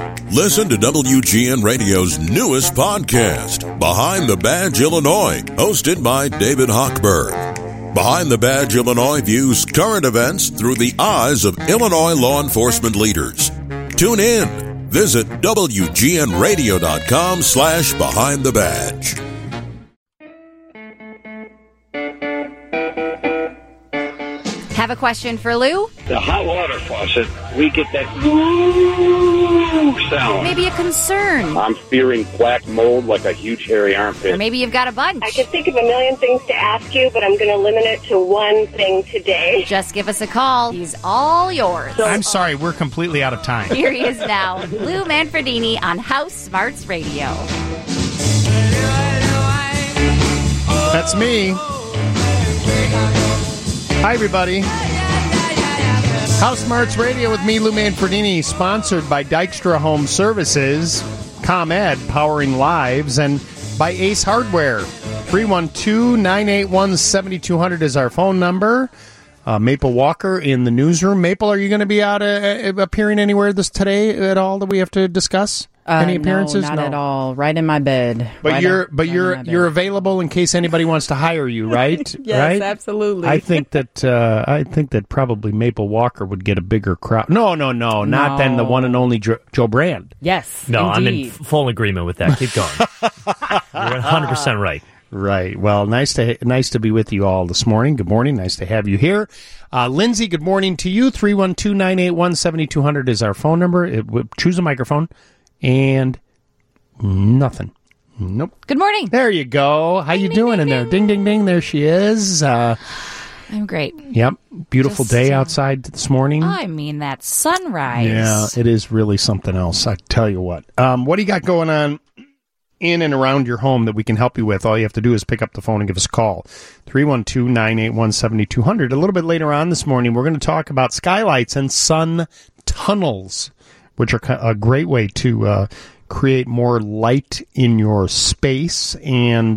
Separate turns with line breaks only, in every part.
Listen to WGN Radio's newest podcast, Behind the Badge Illinois, hosted by David Hochberg. Behind the Badge Illinois views current events through the eyes of Illinois law enforcement leaders. Tune in. Visit WGNRadio.com/Behind the Badge.
Have a question for Lou?
The hot water faucet, we get that woo sound.
Maybe a concern.
I'm fearing black mold like a huge hairy armpit.
Or maybe you've got a bunch.
I could think of a million things to ask you, but I'm going to limit it to one thing today.
Just give us a call. He's all yours.
I'm sorry, we're completely out of time.
Here he is now, Lou Manfredini on House Smarts Radio.
That's me. Hi, everybody. House Smarts Radio with me, Lou Manfredini, sponsored by Dykstra Home Services, ComEd, powering lives, and by Ace Hardware. 312-981-7200 is our phone number. Maple Walker in the newsroom. Maple, are you going to be out appearing anywhere today at all that we have to discuss? Any appearances?
No, not at all. Right in my bed.
But you're available in case anybody wants to hire you, right?
Yes,
right?
Absolutely.
I think that probably Maple Walker would get a bigger crowd. No, not than the one and only Joe Brand.
Yes.
No,
indeed.
I'm in full agreement with that. Keep going. You're 100% right.
Right. Well, nice to be with you all this morning. Good morning. Nice to have you here. Lindsay, good morning to you. 312-981-7200 is our phone number. Choose a microphone. And nothing. Nope.
Good morning.
There you go. How you doing in there? Ding, ding, ding. There she is.
I'm great.
Yep. Beautiful day outside this morning.
I mean, that sunrise.
Yeah, it is really something else. I tell you what. What do you got going on in and around your home that we can help you with? All you have to do is pick up the phone and give us a call. 312-981-7200. A little bit later on this morning, we're going to talk about skylights and sun tunnels, which are a great way to create more light in your space. And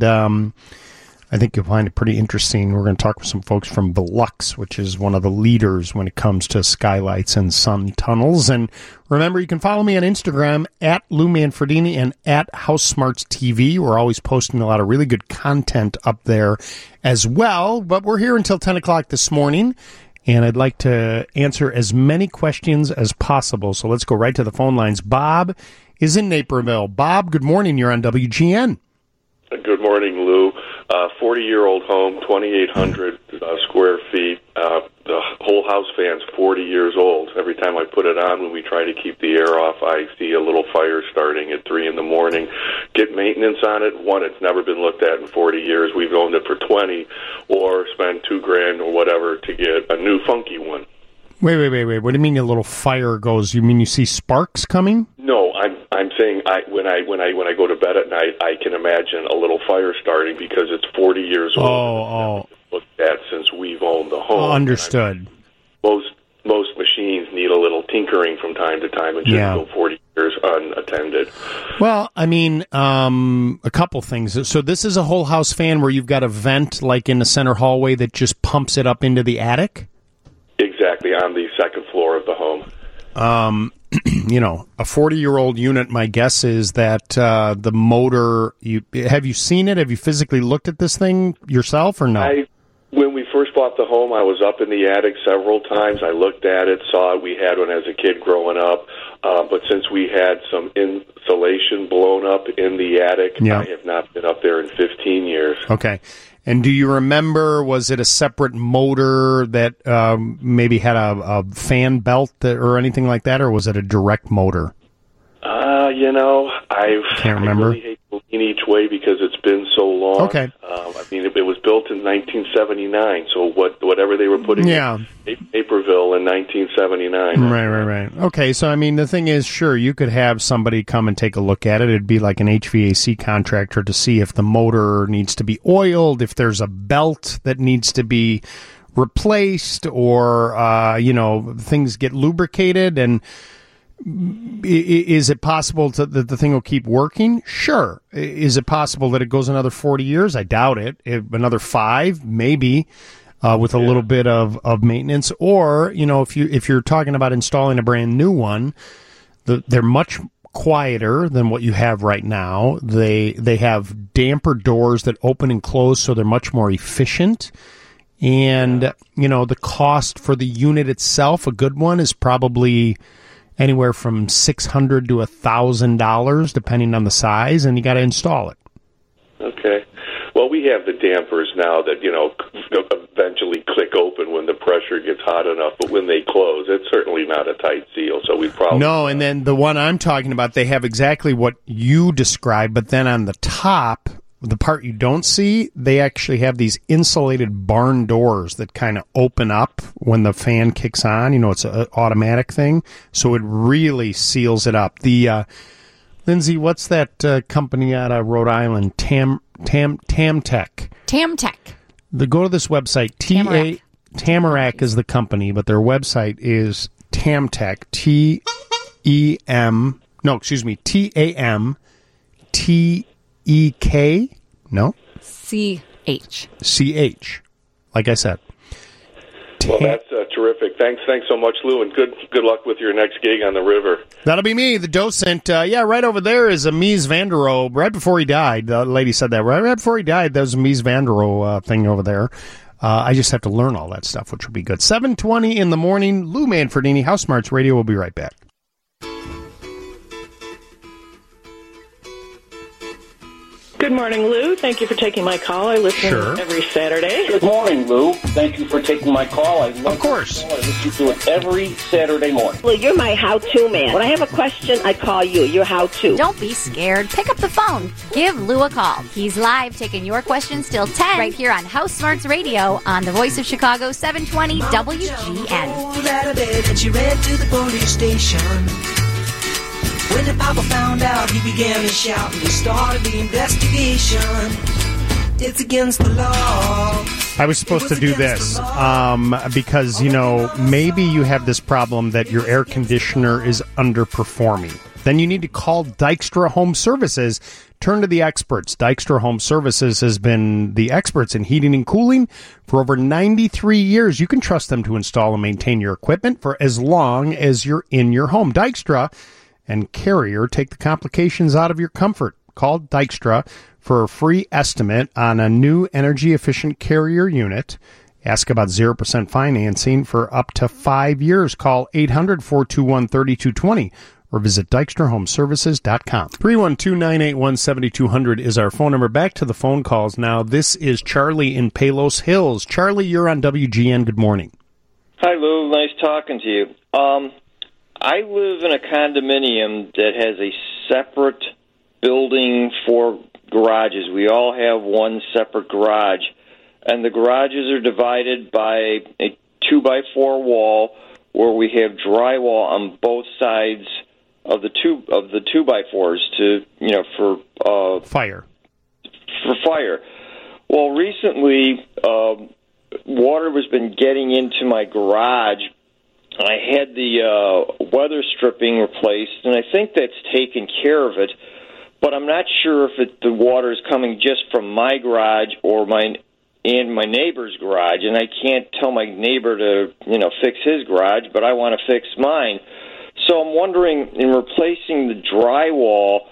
I think you'll find it pretty interesting. We're going to talk with some folks from Velux, which is one of the leaders when it comes to skylights and sun tunnels. And remember, you can follow me on Instagram at Lou Manfredini and at House Smarts TV. We're always posting a lot of really good content up there as well. But we're here until 10 o'clock this morning. And I'd like to answer as many questions as possible. So let's go right to the phone lines. Bob is in Naperville. Bob, good morning. You're on WGN.
Good morning, Lou. 40-year-old home, 2,800 square feet. The whole house fan's 40 years old. Every time I put it on, when we try to keep the air off, I see a little fire starting at 3 in the morning. Get maintenance on it. One, it's never been looked at in 40 years. We've owned it for 20, or spend $2,000 or whatever to get a new funky one.
Wait. What do you mean a little fire goes? You mean you see sparks coming?
No, I'm saying when I go to bed at night, I can imagine a little fire starting because it's 40 years old.
Oh.
Looked at since we've owned the home.
Understood.
Most machines need a little tinkering from time to time and just go 40 years unattended.
Well, I mean, a couple things. So this is a whole house fan where you've got a vent like in the center hallway that just pumps it up into the attic?
Exactly, on the second floor of the home.
A 40-year-old unit, my guess is that the motor, have you seen it? Have you physically looked at this thing yourself or no?
When we first bought the home, I was up in the attic several times. I looked at it, saw it. We had one as a kid growing up. But since we had some insulation blown up in the attic, I have not been up there in 15 years.
Okay. And do you remember, was it a separate motor that maybe had a fan belt or anything like that, or was it a direct motor?
I
can't remember.
I really hate to lean each way because it's been so long.
Okay.
It was built in 1979, so whatever they were putting in Naperville in 1979.
Right. Okay, so, the thing is, sure, you could have somebody come and take a look at it. It'd be like an HVAC contractor to see if the motor needs to be oiled, if there's a belt that needs to be replaced, or, things get lubricated, and is it possible that the thing will keep working? Sure. Is it possible that it goes another 40 years? I doubt it. Another 5, maybe, with a little bit of maintenance. Or, if you're talking about installing a brand new one, they're much quieter than what you have right now. They have damper doors that open and close, so they're much more efficient. And, the cost for the unit itself, a good one, is probably anywhere from $600 to $1,000, depending on the size, and you got to install it.
Okay. Well, we have the dampers now that, eventually click open when the pressure gets hot enough, but when they close, it's certainly not a tight seal, so we probably...
No, and then the one I'm talking about, they have exactly what you described, but then on the top, the part you don't see, they actually have these insulated barn doors that kind of open up when the fan kicks on. It's an automatic thing, so it really seals it up. The Lindsay, what's that company out of Rhode Island? Tamtec.
Tamtec.
Go to this website. Tamarack is the company, but their website is Tamtec. TAMTEK. No? CH. Like I said.
Well, that's terrific. Thanks so much, Lou, and good luck with your next gig on the river.
That'll be me, the docent. Right over there is a Mies van der Rohe. Right before he died, the lady said that. Right before he died, there was a Mies van der Rohe thing over there. I just have to learn all that stuff, which will be good. 7:20 in the morning. Lou Manfredini, House Smarts Radio. We'll be right back.
Good morning, Lou. Thank you for taking my call. I listen every Saturday.
Good morning, Lou. Thank you for taking my call.
Of course.
I listen to it every Saturday morning.
Well, you're my how-to man. When I have a question, I call you. You're how-to.
Don't be scared. Pick up the phone. Give Lou a call. He's live taking your questions till 10 right here on House Smarts Radio on the Voice of Chicago 720 WGN.
That she ran to the police station. When the papa found out, he began to shout, and he started the investigation. It's against the law.
I was supposed to do this because, maybe you have this problem that your air conditioner is underperforming. Then you need to call Dykstra Home Services. Turn to the experts. Dykstra Home Services has been the experts in heating and cooling for over 93 years. You can trust them to install and maintain your equipment for as long as you're in your home. Dykstra and Carrier take the complications out of your comfort. Call Dykstra for a free estimate on a new energy-efficient Carrier unit. Ask about 0% financing for up to 5 years. Call 800-421-3220 or visit DykstraHomeservices.com. 312-981-7200 is our phone number. Back to the phone calls now. This is Charlie in Palos Hills. Charlie, you're on WGN. Good morning.
Hi, Lou. Nice talking to you. I live in a condominium that has a separate building for garages. We all have one separate garage, and the garages are divided by a 2x4 wall where we have drywall on both sides of the 2x4s for
fire.
For fire. Well, recently, water has been getting into my garage. I had the weather stripping replaced, and I think that's taken care of it. But I'm not sure if the water is coming just from my garage or my neighbor's garage, and I can't tell my neighbor to fix his garage, but I want to fix mine. So I'm wondering, in replacing the drywall,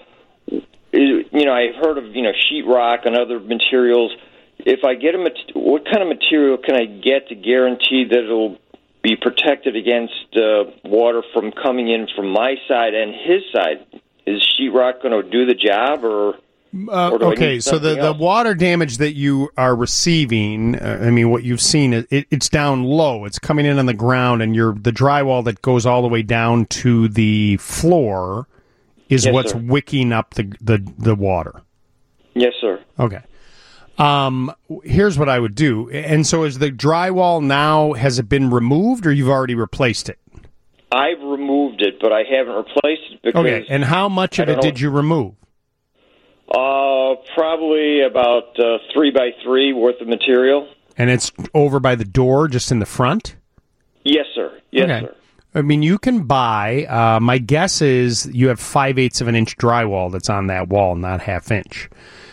I've heard of sheetrock and other materials. If I get what kind of material can I get to guarantee that it'll be protected against water from coming in from my side and his side? Is sheetrock going to do the job, or
okay? So the water damage that you are receiving, what you've seen, it's down low. It's coming in on the ground, and the drywall that goes all the way down to the floor is what's wicking up the water.
Yes, sir.
Okay. Here's what I would do. And so is the drywall now, has it been removed or you've already replaced it?
I've removed it, but I haven't replaced it because...
Okay, and how much of it did you remove?
Probably about 3x3 worth of material.
And it's over by the door, just in the front?
Yes, sir. Yes,
okay.
sir.
You can buy, my guess is you have 5/8 of an inch drywall that's on that wall, not 1/2 inch.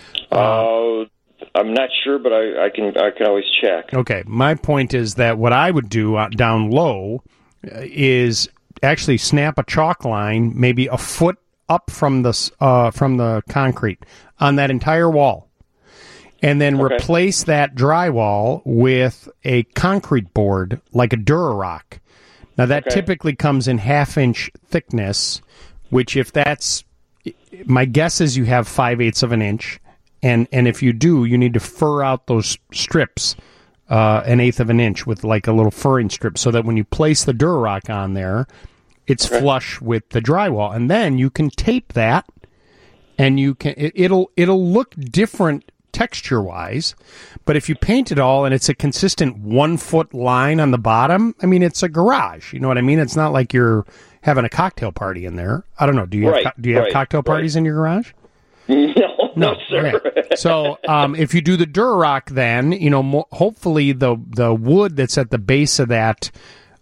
I'm not sure, but I can always check.
Okay, my point is that what I would do down low is actually snap a chalk line maybe a foot up from the concrete on that entire wall, and then replace that drywall with a concrete board like a Durarock. Now, that typically comes in 1/2 inch thickness, which if that's, my guess is you have 5/8 of an inch, and if you do, you need to fur out those strips 1/8 of an inch with like a little furring strip, so that when you place the Durarock on there, it's flush with the drywall, and then you can tape that, and you can it'll look different texture-wise, but if you paint it all and it's a consistent 1 foot line on the bottom, I mean, it's a garage. You know what I mean? It's not like you're having a cocktail party in there. I don't know. Do you have cocktail parties in your garage?
No, sir.
Okay. So if you do the Durarock, then hopefully the wood that's at the base of that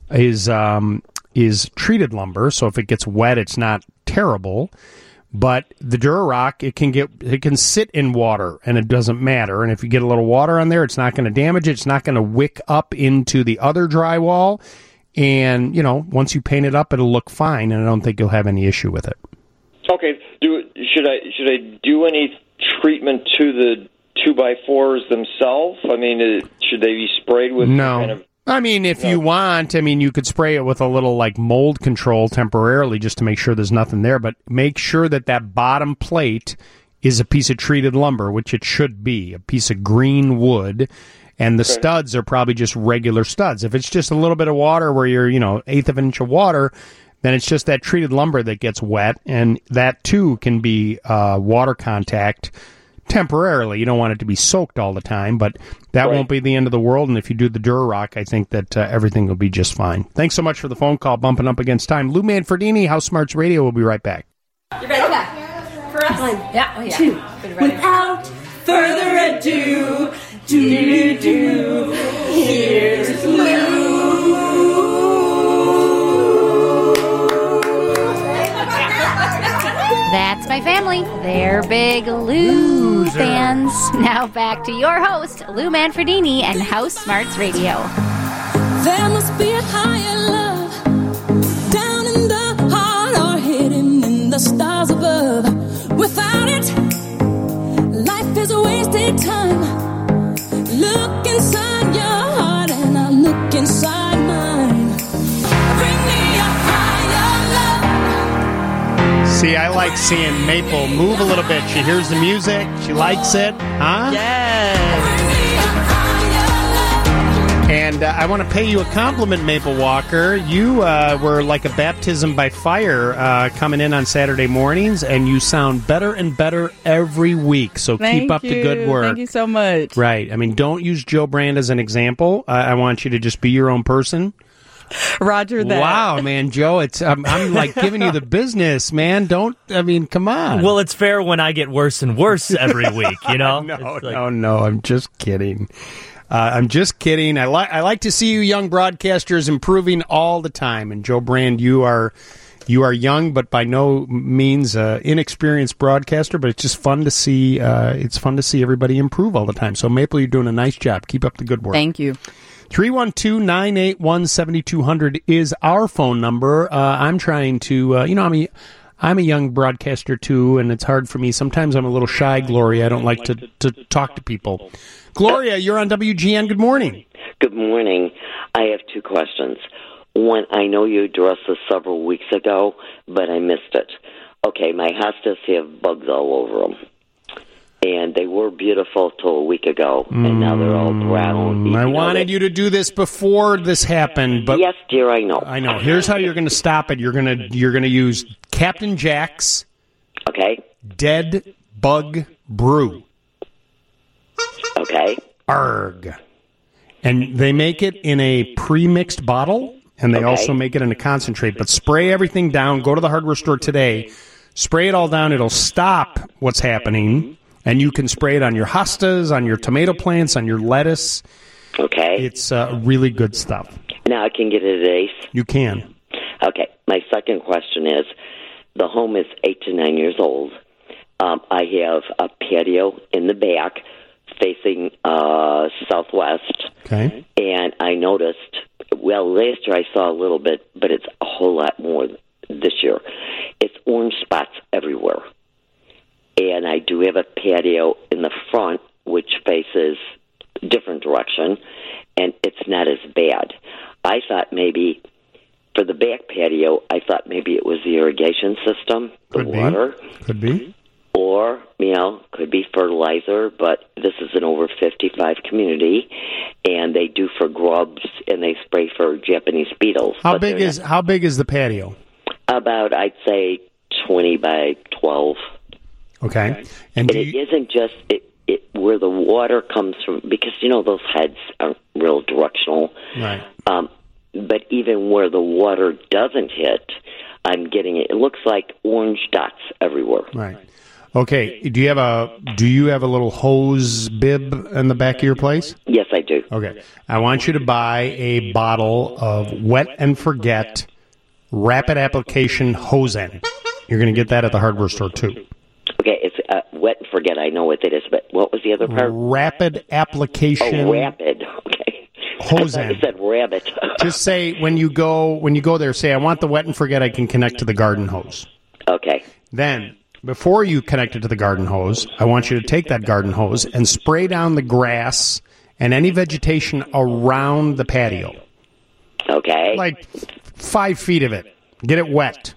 is treated lumber. So if it gets wet, it's not terrible. But the Durarock, it can sit in water, and it doesn't matter. And if you get a little water on there, it's not going to damage it. It's not going to wick up into the other drywall. And, once you paint it up, it'll look fine, and I don't think you'll have any issue with it.
Okay. Should I do any treatment to the 2x4s themselves? I mean, should they be sprayed with kind of...
I mean, if you want, you could spray it with a little like mold control temporarily just to make sure there's nothing there. But make sure that bottom plate is a piece of treated lumber, which it should be, a piece of green wood. And the studs are probably just regular studs. If it's just a little bit of water where you're, 1/8 of an inch of water, then it's just that treated lumber that gets wet. And that, too, can be water contact temporarily. You don't want it to be soaked all the time, but that won't be the end of the world. And if you do the Durarock, I think that everything will be just fine. Thanks so much for the phone call, bumping up against time. Lou Manfredini, House Smarts Radio. We'll be right back.
You ready? Yeah. For us? 1, 2. Without further ado, here's Lou.
That's my family. They're big Lou fans. Now back to your host, Lou Manfredini and House Smarts Radio.
There must be a higher love down in the heart or hidden in the stars above. Without it, life is a wasted time. Look inside your heart and I'll look inside mine. Bring me a higher love.
See, I like seeing Maple move a little bit. She hears the music. She likes it. Huh?
Yes.
And I want to pay you a compliment, Maple Walker. You were like a baptism by fire coming in on Saturday mornings, and you sound better and better every week. So keep up the good work.
Thank you so much.
Right. I mean, don't use Joe Brand as an example. I want you to just be your own person.
Roger that.
Wow, man, Joe, I'm like giving you the business, man. Come on.
Well, it's fair when I get worse and worse every week,
No, I'm just kidding. I'm just kidding. I like to see you young broadcasters improving all the time. And Joe Brand, you are young, but by no means inexperienced broadcaster. But it's just fun to see. It's fun to see everybody improve all the time. So Maple, you're doing a nice job. Keep up the good work.
Thank you.
312-981-7200 is our phone number. I'm trying to, I'm a young broadcaster too, and it's hard for me. Sometimes I'm a little shy, Gloria. I don't like to talk to people. Gloria, you're on WGN. Good morning.
Good morning. I have 2 questions. One, I know you addressed this several weeks ago, but I missed it. Okay, my hostas have bugs all over them. And they were beautiful till a week ago, and now they're all brown.
I wanted you to do this before this happened, but
yes, dear, I know.
I know. Here's how you're going to stop it. You're going to use Captain Jack's Dead Bug Brew.
Okay.
Arg. And they make it in a pre-mixed bottle, and they also make it in a concentrate. But spray everything down. Go to the hardware store today. Spray it all down. It'll stop what's happening. And you can spray it on your hostas, on your tomato plants, on your lettuce.
Okay.
It's really good stuff.
Now I can get it at Ace?
You can.
Okay. My second question is, the home is 8 to 9 years old. I have a patio in the back facing southwest.
Okay.
And I noticed well, last year I saw a little bit, but it's a whole lot more this year. It's orange spots everywhere. And I do have a patio in the front, which faces different direction, and it's not as bad. I thought maybe for the back patio, I thought maybe it was the irrigation system, the water.
Could be.
Or, could be fertilizer, but this is an over 55 community, and they do for grubs, and they spray for Japanese beetles.
How big is the patio?
About, I'd say, 20 by 12.
Okay.
And it isn't just where the water comes from, because, those heads aren't real directional.
Right.
But even where the water doesn't hit, I'm getting it. It looks like orange dots everywhere.
Right. Okay. Do you have a little hose bib in the back of your place?
Yes, I do.
Okay. I want you to buy a bottle of Wet and Forget Rapid Application Hose End. You're going to get that at the hardware store too.
Okay, it's Wet and Forget. I know what it is, but what was the other part?
Rapid Application.
Oh, Rapid. Okay.
Hose
I thought you said rabbit.
Just say when you go there, say I want the Wet and Forget. I can connect to the garden hose.
Okay.
Then, before you connect it to the garden hose, I want you to take that garden hose and spray down the grass and any vegetation around the patio.
Okay.
Like 5 feet of it. Get it wet.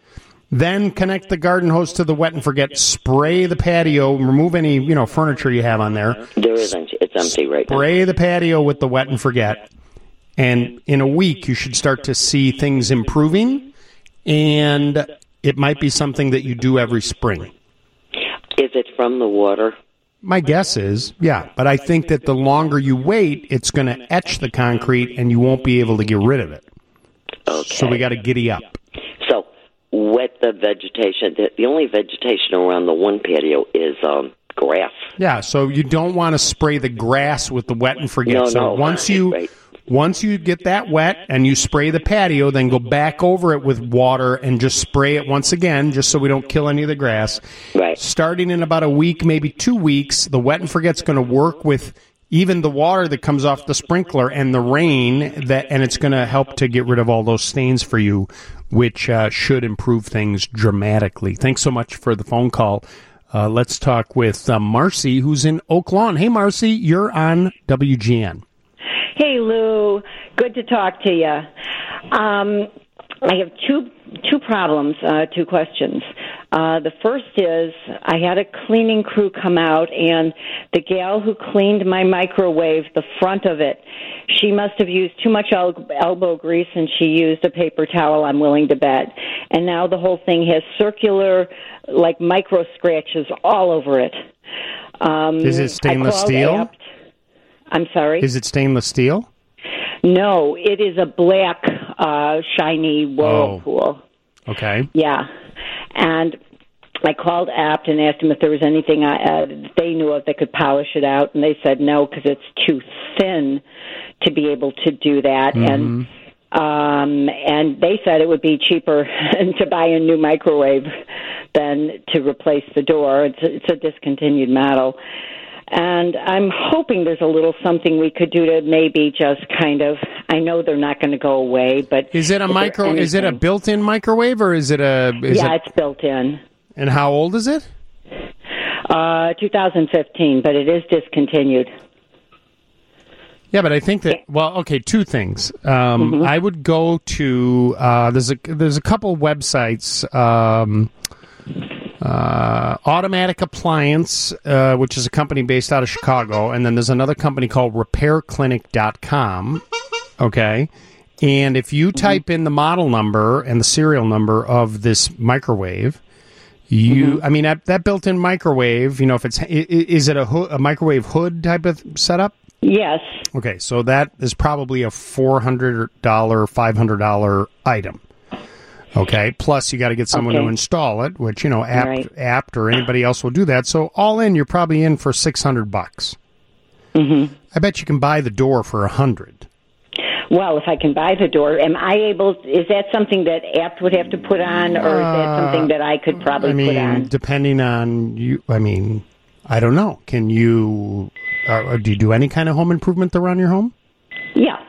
Then connect the garden hose to the Wet and Forget. Spray the patio. Remove any furniture you have on there.
There isn't. It's empty right now.
Spray the patio with the Wet and Forget. And in a week, you should start to see things improving. And it might be something that you do every spring.
Is it from the water?
My guess is, yeah. But I think that the longer you wait, it's going to etch the concrete and you won't be able to get rid of it.
Okay.
So we got to giddy up.
So, wet the vegetation. The only vegetation around the one patio is grass.
Yeah, so you don't want to spray the grass with the Wet and Forget.
No,
Once you get that wet and you spray the patio, then go back over it with water and just spray it once again, just so we don't kill any of the grass.
Right.
Starting in about a week, maybe 2 weeks, the Wet and Forget's going to work with even the water that comes off the sprinkler and the rain, and it's going to help to get rid of all those stains for you, which should improve things dramatically. Thanks so much for the phone call. Let's talk with Marcy, who's in Oak Lawn. Hey, Marcy, you're on WGN.
Hey, Lou. Good to talk to you. I have two problems, 2 questions. The first is I had a cleaning crew come out, and the gal who cleaned my microwave, the front of it, she must have used too much elbow grease, and she used a paper towel, I'm willing to bet. And now the whole thing has circular, like micro scratches all over it.
Is it stainless steel?
I'm sorry?
Is it stainless steel?
No, it is a black, shiny Whirlpool.
Oh. Okay.
Yeah. And I called Apt and asked them if there was anything they knew of that could polish it out, and they said no, because it's too thin to be able to do that.
Mm-hmm.
And they said it would be cheaper to buy a new microwave than to replace the door. It's a discontinued model. And I'm hoping there's a little something we could do to maybe just kind of, I know they're not going to go away, but
is it a built-in microwave, or is it
it's built in.
And how old is it?
2015, but it is discontinued.
Yeah, but I think that, well, okay, 2 things. I would go to there's a couple websites. Automatic Appliance, which is a company based out of Chicago, and then there's another company called RepairClinic.com. Okay, and if you type in the model number and the serial number of this microwave, I mean that built-in microwave, if is it a microwave hood type of setup?
Yes.
Okay, so that is probably a $400, $500 item. Okay, plus you got to get someone to install it, which, Apt or anybody else will do that. So all in, you're probably in for $600.
Mm-hmm.
I bet you can buy the door for $100.
Well, if I can buy the door, am I able? Is that something that Apt would have to put on, or is that something that I could probably put on?
Depending on you. I mean, I don't know. Can you? Do you do any kind of home improvement around your home?
Yeah.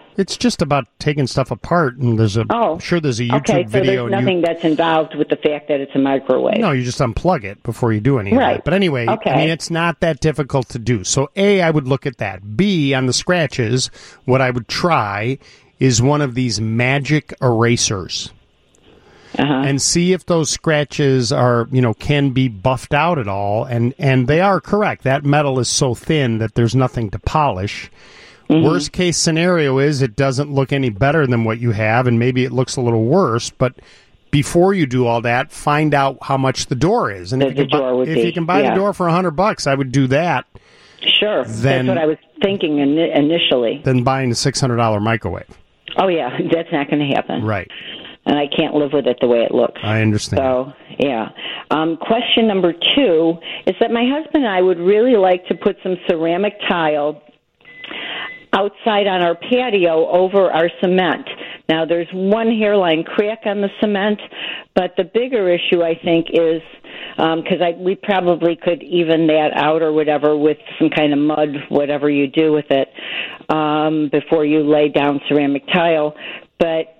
It's just about taking stuff apart, and there's a there's a YouTube video.
There's nothing that's involved with the fact that it's a microwave.
No, you just unplug it before you do any of that. But anyway, I mean, it's not that difficult to do. So A, I would look at that. B, on the scratches, what I would try is one of these magic erasers. And see if those scratches are, can be buffed out at all. And they are correct. That metal is so thin that there's nothing to polish. Worst case scenario is it doesn't look any better than what you have, and maybe it looks a little worse. But before you do all that, find out how much the door is. And if you can buy the door for $100, I would do that.
Sure. That's what I was thinking initially.
Than buying a $600 microwave.
Oh, yeah. That's not going to happen.
Right.
And I can't live with it the way it looks.
I understand.
So, yeah. Question number 2 is that my husband and I would really like to put some ceramic tile outside on our patio over our cement. Now, there's one hairline crack on the cement, but the bigger issue, I think, is because we probably could even that out or whatever with some kind of mud, whatever you do with it, before you lay down ceramic tile. But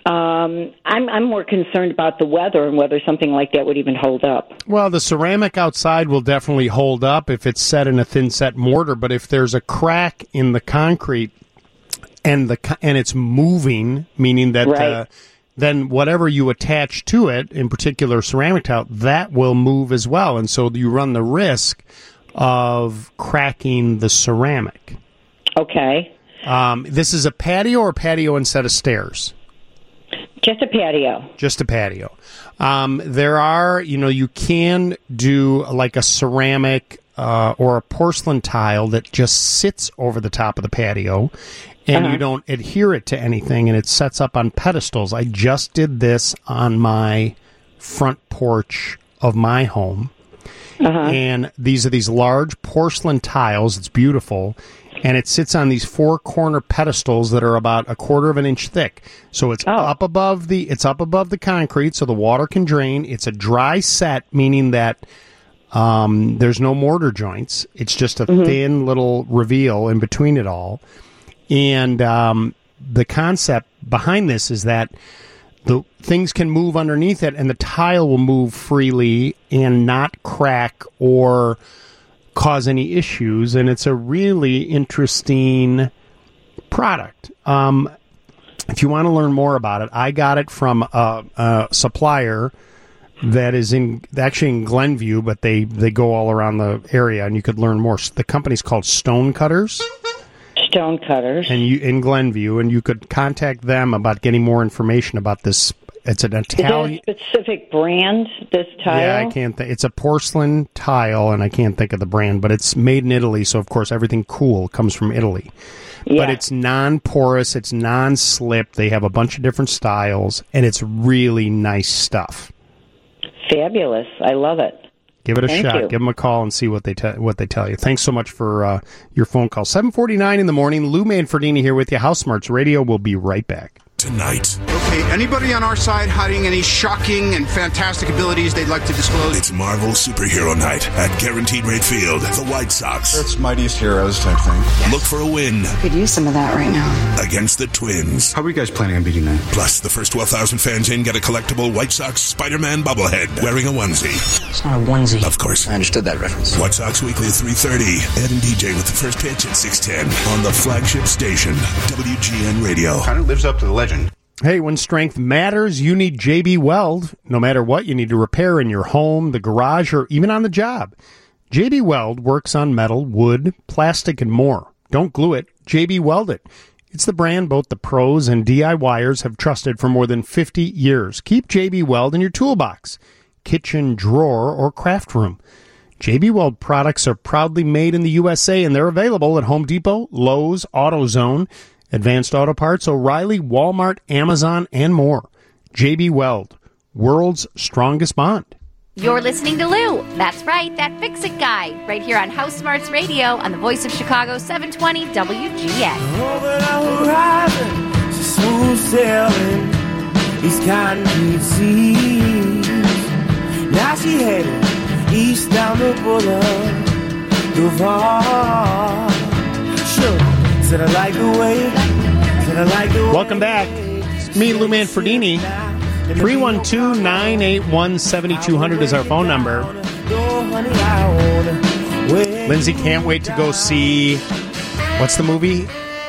I'm more concerned about the weather and whether something like that would even hold up.
Well, the ceramic outside will definitely hold up if it's set in a thin set mortar, but if there's a crack in the concrete and it's moving, meaning that then whatever you attach to it, in particular ceramic tile, that will move as well, and so you run the risk of cracking the ceramic.
Okay.
This is a patio or patio instead of stairs?
Just a patio.
Just a patio. There are, you can do like a ceramic or a porcelain tile that just sits over the top of the patio, and you don't adhere it to anything, and it sets up on pedestals. I just did this on my front porch of my home, and these are these large porcelain tiles. It's beautiful. And it sits on these 4-corner pedestals that are about 1/4 of an inch thick. So it's up above the concrete, so the water can drain. It's a dry set, meaning that there's no mortar joints. It's just a thin little reveal in between it all. And the concept behind this is that the things can move underneath it, and the tile will move freely and not crack or cause any issues, and it's a really interesting product. If you want to learn more about it, I got it from a supplier that is actually in Glenview, but they go all around the area, and you could learn more. The company's called Stone Cutters.
Stone Cutters.
And in Glenview, and you could contact them about getting more information about this. It's an Italian.
Is there a specific brand, this tile?
Yeah, I can't think. It's a porcelain tile, and I can't think of the brand, but it's made in Italy, so of course everything cool comes from Italy. Yeah. But it's non-porous, it's non-slip. They have a bunch of different styles, and it's really nice stuff.
Fabulous. I love it.
Give it a shot. Give them a call and see what they tell you. Thanks so much for your phone call. 7:49 in the morning. Lou Manfredini here with you. House Smarts Radio. We'll be right back.
Tonight.
Okay, anybody on our side hiding any shocking and fantastic abilities they'd like to disclose?
It's Marvel Superhero Night at Guaranteed Rate Field, the White Sox.
It's Mightiest Heroes type thing.
Yes. Look for a win.
Could use some of that right now.
Against the Twins.
How are you guys planning on beating them?
Plus, the first 12,000 fans in get a collectible White Sox Spider-Man bobblehead wearing a onesie.
It's not a onesie.
Of course.
I understood that reference.
White Sox Weekly at 3:30. Ed and DJ with the first pitch at 6:10 on the flagship station, WGN Radio.
Kind of lives up to the legend.
Hey, when strength matters, you need JB Weld. No matter what you need to repair in your home, the garage, or even on the job. JB Weld works on metal, wood, plastic, and more. Don't glue it. JB Weld it. It's the brand both the pros and DIYers have trusted for more than 50 years. Keep JB Weld in your toolbox, kitchen, drawer, or craft room. JB Weld products are proudly made in the USA, and they're available at Home Depot, Lowe's, AutoZone, Advanced Auto Parts, O'Reilly, Walmart, Amazon, and more. JB Weld, world's strongest bond.
You're listening to Lou. That's right, that Fix-It guy. Right here on House Smarts Radio on the Voice of Chicago, 720 WGN.
Over the horizon, she's smooth sailing these cotton seas. Now she headed east down the boulevard. Duval. Sure. Said I like the way, said
Welcome back. It's me, Lou Manfredini. 312-981-7200 is our phone number. Lindsay can't wait to go see, what's the movie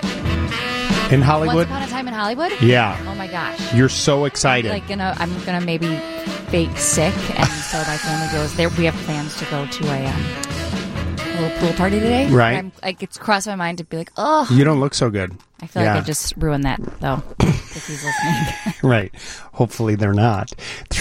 in Hollywood?
Once Upon a Time in Hollywood?
Yeah.
Oh my goch.
You're so excited.
I'm gonna maybe fake sick, and so my family goes there. We have plans to go to a little pool party today.
Right.
It's crossed my mind to be like, oh.
You don't look so good.
I feel like I just ruined that, though, if he's listening.
Right. Hopefully they're not.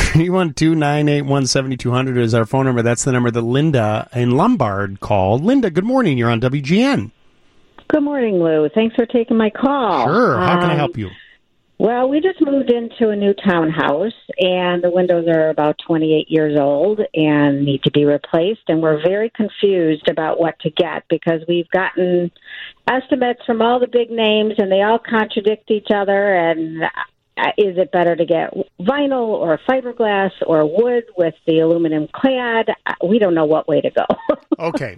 312-981-7200 is our phone number. That's the number that Linda in Lombard called. Linda, good morning. You're on WGN.
Good morning, Lou. Thanks for taking my call.
Sure. How can I help you?
Well, we just moved into a new townhouse, and the windows are about 28 years old and need to be replaced, and we're very confused about what to get because we've gotten estimates from all the big names, and they all contradict each other, and is it better to get vinyl or fiberglass or wood with the aluminum clad? We don't know what way to go.
Okay.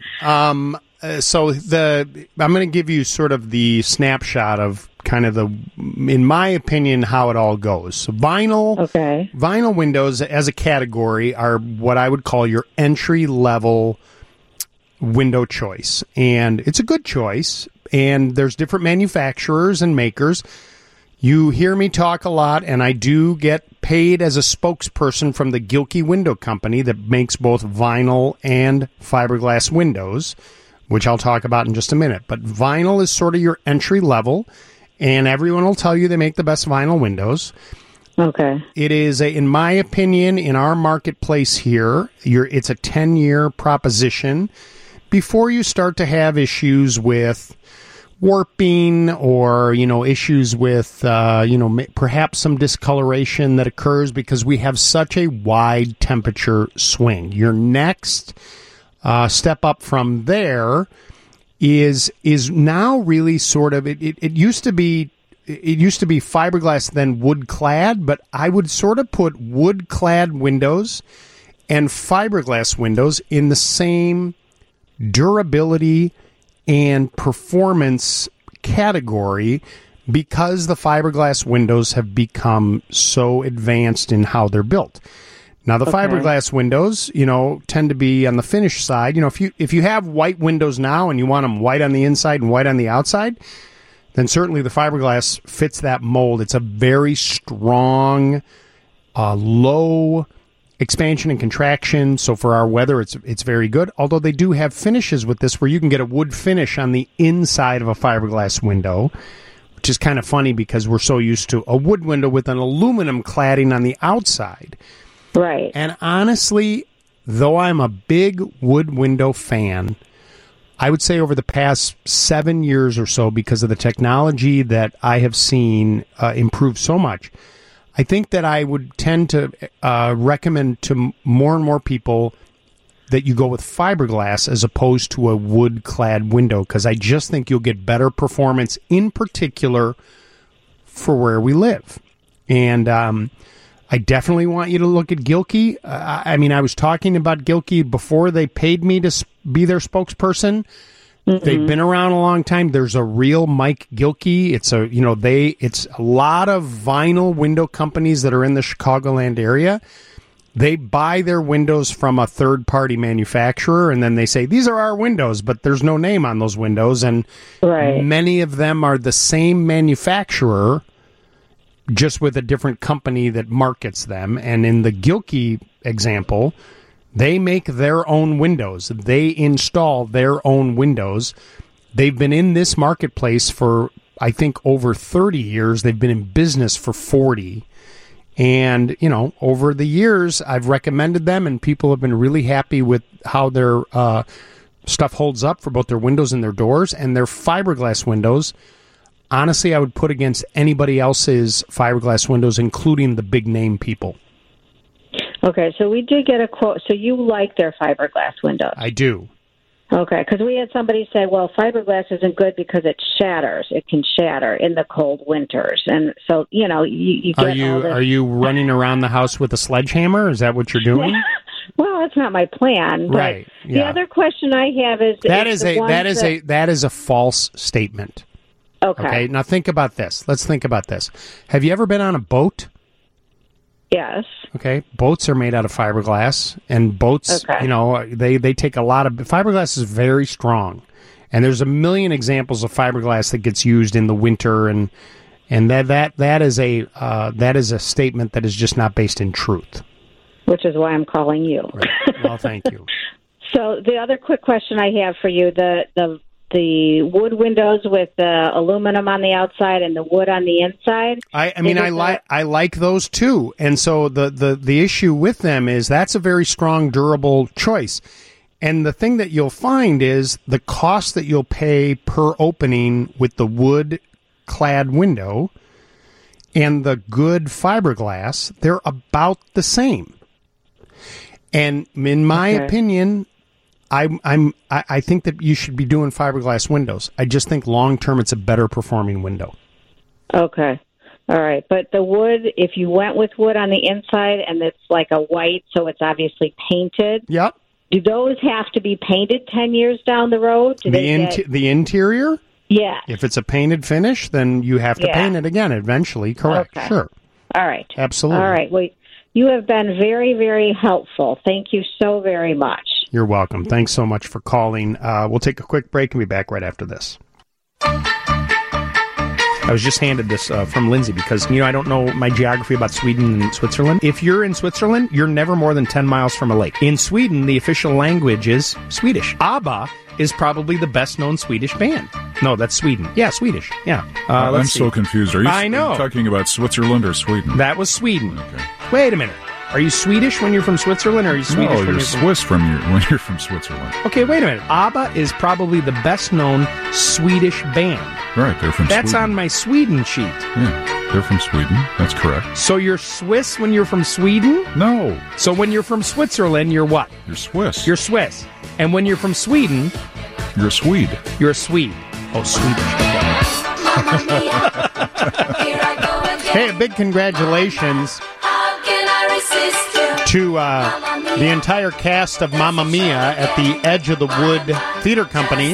So I'm going to give you sort of the snapshot of kind of in my opinion, how it all goes. So vinyl windows as a category are what I would call your entry level window choice. And it's a good choice. And there's different manufacturers and makers. You hear me talk a lot, and I do get paid as a spokesperson from the Gilkey Window Company that makes both vinyl and fiberglass windows, which I'll talk about in just a minute. But vinyl is sort of your entry level, and everyone will tell you they make the best vinyl windows.
Okay.
It is, in my opinion, in our marketplace here, it's a 10-year proposition before you start to have issues with warping or, issues with, perhaps some discoloration that occurs because we have such a wide temperature swing. Your next step up from there is now really sort of, it used to be fiberglass, then wood clad, but I would sort of put wood clad windows and fiberglass windows in the same durability and performance category because the fiberglass windows have become so advanced in how they're built. Now, the fiberglass windows, tend to be on the finished side. If you have white windows now and you want them white on the inside and white on the outside, then certainly the fiberglass fits that mold. It's a very strong, low expansion and contraction. So for our weather, it's very good. Although they do have finishes with this where you can get a wood finish on the inside of a fiberglass window, which is kind of funny because we're so used to a wood window with an aluminum cladding on the outside.
Right.
And honestly, though I'm a big wood window fan, I would say over the past 7 years or so, because of the technology that I have seen improve so much, I think that I would tend to recommend to more and more people that you go with fiberglass as opposed to a wood-clad window, because I just think you'll get better performance, in particular for where we live. And I definitely want you to look at Gilkey. I was talking about Gilkey before they paid me to be their spokesperson. Mm-hmm. They've been around a long time. There's a real Mike Gilkey. It's a lot of vinyl window companies that are in the Chicagoland area. They buy their windows from a third-party manufacturer, and then they say, these are our windows, but there's no name on those windows. And many of them are the same manufacturer, just with a different company that markets them. And in the Gilkey example, they make their own windows. They install their own windows. They've been in this marketplace for, I think, over 30 years. They've been in business for 40. And, over the years, I've recommended them, and people have been really happy with how their stuff holds up for both their windows and their doors. And their fiberglass windows, honestly, I would put against anybody else's fiberglass windows, including the big-name people.
Okay, so we did get a quote. So you like their fiberglass windows?
I do.
Okay, because we had somebody say, well, fiberglass isn't good because it shatters. It can shatter in the cold winters. And so, you get all this.
Are you running around the house with a sledgehammer? Is that what you're doing?
Well, that's not my plan. But
right. Yeah.
The other question I have is
that is a false statement.
Okay.
Now think about this. Let's think about this. Have you ever been on a boat?
Yes.
Okay. Boats are made out of fiberglass, and boats,
Okay.
you know, they take a lot of fiberglass is very strong, and there's a million examples of fiberglass that gets used in the winter, and that is a statement that is just not based in truth.
Which is why I'm calling you.
Right. Well, thank you.
So the other quick question I have for you, the wood windows with the aluminum on the outside and the wood on the inside.
I like those too. And so the issue with them is that's a very strong, durable choice. And the thing that you'll find is the cost that you'll pay per opening with the wood clad window and the good fiberglass, they're about the same. And in my opinion, I think that you should be doing fiberglass windows. I just think long term it's a better performing window.
Okay. All right. But the wood, if you went with wood on the inside and it's like a white, so it's obviously painted.
Yep.
Do those have to be painted 10 years down the road?
The interior?
Yeah.
If it's a painted finish, then you have to paint it again eventually. Correct.
Okay.
Sure.
All right.
Absolutely.
All right. Well, you have been very, very helpful. Thank you so very much.
You're welcome. Thanks so much for calling. We'll take a quick break and be back right after this. I was just handed this from Lindsay because, I don't know my geography about Sweden and Switzerland. If you're in Switzerland, you're never more than 10 miles from a lake. In Sweden, the official language is Swedish. ABBA is probably the best-known Swedish band. No, that's Sweden. Yeah, Swedish. Yeah.
I'm so confused. Are you
I know.
talking about Switzerland or Sweden?
That was Sweden.
Okay.
Wait a minute. Are you Swedish when you're from Switzerland, or are you Swedish
No,
when
you're
you're
Swiss when you're from Switzerland.
Okay, wait a minute. ABBA is probably the best-known Swedish band.
Right, they're from
That's
Sweden.
on my Sweden sheet.
Yeah, they're from Sweden. That's correct.
So you're Swiss when you're from Sweden?
No.
So when you're from Switzerland, you're what?
You're Swiss.
You're Swiss. And when you're from Sweden...
You're a Swede.
You're a Swede. Oh, Swedish. Hey, a big congratulations to the entire cast of Mamma Mia at the Edge of the Wood Theater Company.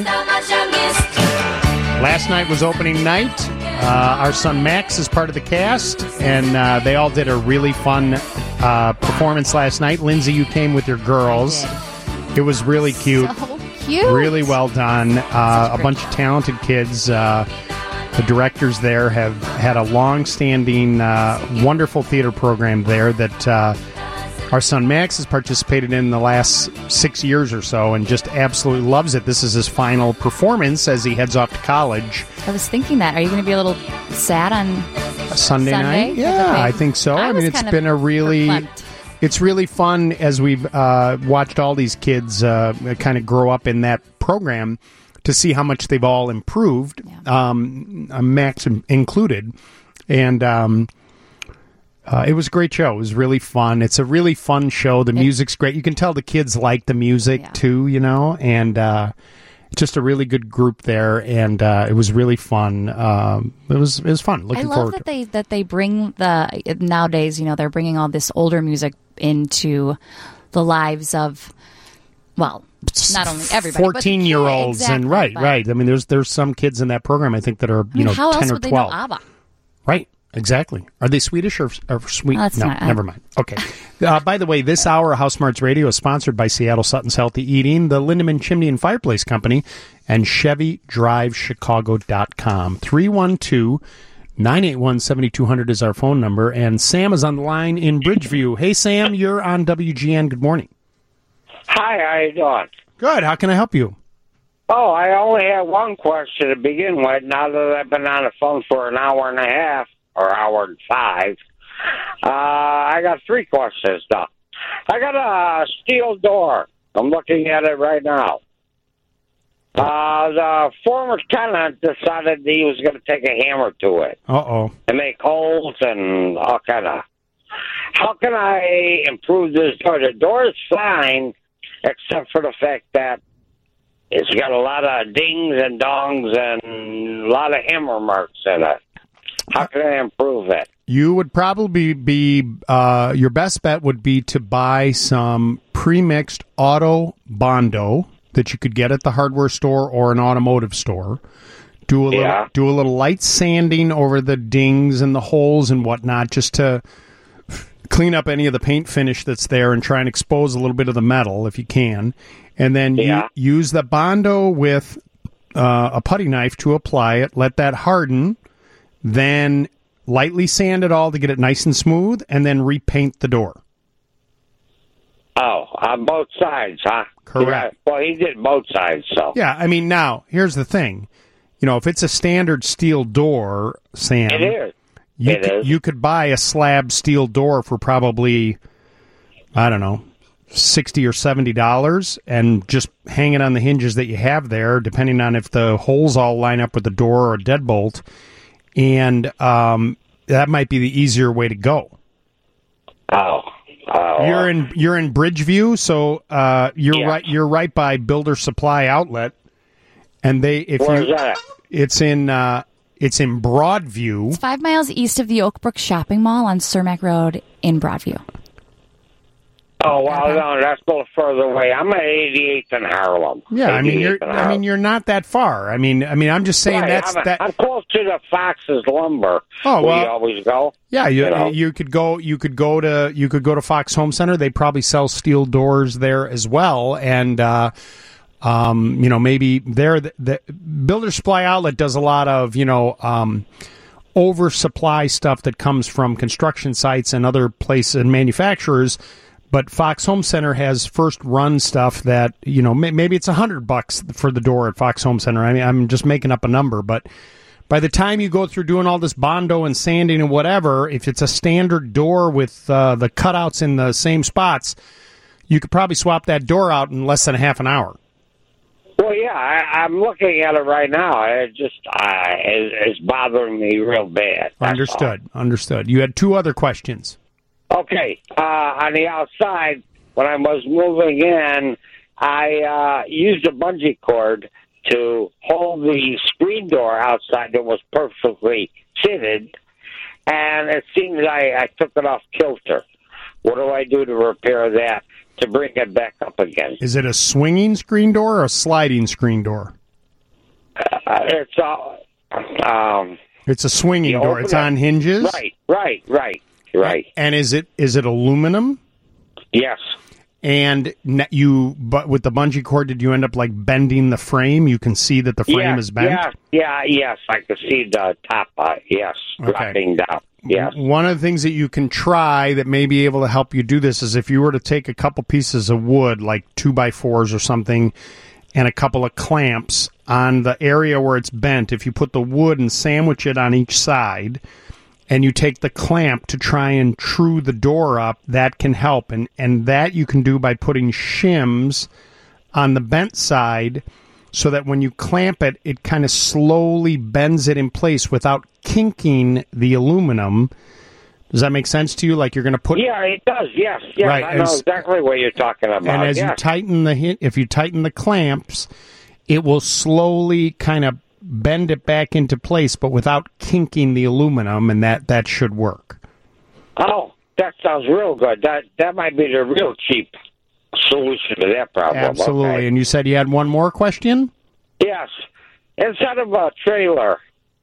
Last night was opening night. Our son Max is part of the cast, and they all did a really fun performance last night. Lindsay, you came with your girls. It was really cute.
So cute.
Really well done. A bunch of talented kids. The directors there have had a long-standing, wonderful theater program there that our son Max has participated in the last 6 years or so and just absolutely loves it. This is his final performance as he heads off to college.
I was thinking that. Are you going to be a little sad on
Sunday night? Yeah, I think so. I mean, it's been it's really fun as we've watched all these kids kind of grow up in that program to see how much they've all improved, Max included. And it was a great show. It was really fun. It's a really fun show. The music's great. You can tell the kids like the music, too, and just a really good group there. And it was really fun. It was fun. Looking forward to it.
that they bring nowadays, they're bringing all this older music into the lives of, well, not only everybody,
14-year-olds,
exactly,
and right. I mean, there's some kids in that program I think that are
how
10
else
or
would
12.
they know ABBA?
Right, exactly. Are they Swedish or sweet?
No,
never mind. Okay. By the way, this hour of House Smarts Radio is sponsored by Seattle Sutton's Healthy Eating, the Lindemann Chimney and Fireplace Company, and ChevyDriveChicago.com. 312-981-7200 is our phone number, and Sam is on the line in Bridgeview. Hey, Sam, you're on WGN. Good morning.
Hi, how you doing?
Good. How can I help you?
Oh, I only have one question to begin with. Now that I've been on the phone for an hour and a half, or hour and 5, I got 3 questions now. I got a steel door. I'm looking at it right now. The former tenant decided he was going to take a hammer to it.
Uh-oh.
And make holes and all kind of... How can I improve this door? The door is fine, except for the fact that it's got a lot of dings and dongs and a lot of hammer marks in it. How can I improve it?
You would probably be, your best bet would be to buy some pre-mixed auto Bondo that you could get at the hardware store or an automotive store Do a little light sanding over the dings and the holes and whatnot, just to clean up any of the paint finish that's there and try and expose a little bit of the metal if you can. And then you use the Bondo with a putty knife to apply it. Let that harden. Then lightly sand it all to get it nice and smooth, and then repaint the door.
Oh, on both sides, huh?
Correct.
Yeah, well, he did both sides, so.
Yeah, I mean, now, here's the thing. You know, if it's a standard steel door, Sam,
It is.
You could buy a slab steel door for probably, I don't know, $60 or $70, and just hang it on the hinges that you have there, depending on if the holes all line up with the door or a deadbolt, and that might be the easier way to go. You're in Bridgeview, so you're right by Builder Supply Outlet, and
Where's that?
It's in Broadview.
It's 5 miles east of the Oakbrook Shopping Mall on Cermak Road in Broadview.
Oh, well, no, that's a little further away. I'm at 88th and Harlem.
Yeah, I mean you're not that far. I mean I'm just saying
right, I'm close to the Fox's Lumber.
Oh,
where
well,
you always go.
Yeah, you could go to Fox Home Center. They probably sell steel doors there as well, and maybe the Builder Supply Outlet does a lot of oversupply stuff that comes from construction sites and other places and manufacturers. But Fox Home Center has first run stuff that, maybe it's $100 for the door at Fox Home Center. I mean, I'm just making up a number, but by the time you go through doing all this Bondo and sanding and whatever, if it's a standard door with the cutouts in the same spots, you could probably swap that door out in less than a half an hour.
Well, yeah, I'm looking at it right now. It just it's bothering me real bad.
Understood. You had two other questions.
Okay, on the outside, when I was moving in, I used a bungee cord to hold the screen door outside that was perfectly fitted, and it seems I took it off kilter. What do I do to repair that to bring it back up again?
Is it a swinging screen door or a sliding screen door?
It's
a swinging door. It's on hinges?
Right.
And is it aluminum?
Yes.
And but with the bungee cord, did you end up bending the frame? You can see that the frame is bent?
Yes. I can see the top, dropping down. Yes.
One of the things that you can try that may be able to help you do this is if you were to take a couple pieces of wood, like 2x4s or something, and a couple of clamps on the area where it's bent, if you put the wood and sandwich it on each side, and you take the clamp to try and true the door up, that can help. And that you can do by putting shims on the bent side so that when you clamp it, it kind of slowly bends it in place without kinking the aluminum. Does that make sense to you? Like you're going to put...
Yeah, it does, yes.
Right.
I know exactly what you're talking about.
And as you tighten if you tighten the clamps, it will slowly kind of bend it back into place, but without kinking the aluminum, and that should work.
Oh, that sounds real good. That might be the real cheap solution to that problem.
Absolutely.
Okay.
And you said you had one more question?
Yes. Instead of a trailer,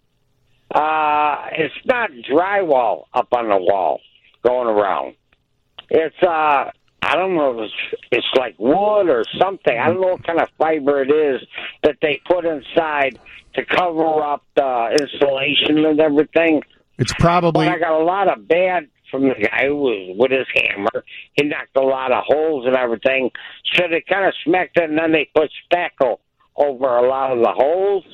it's not drywall up on the wall going around. It's I don't know if it's like wood or something. I don't know what kind of fiber it is that they put inside to cover up the insulation and everything.
It's probably...
But I got a lot of bad from the guy who was with his hammer. He knocked a lot of holes and everything. So they kind of smacked it, and then they put spackle over a lot of the holes.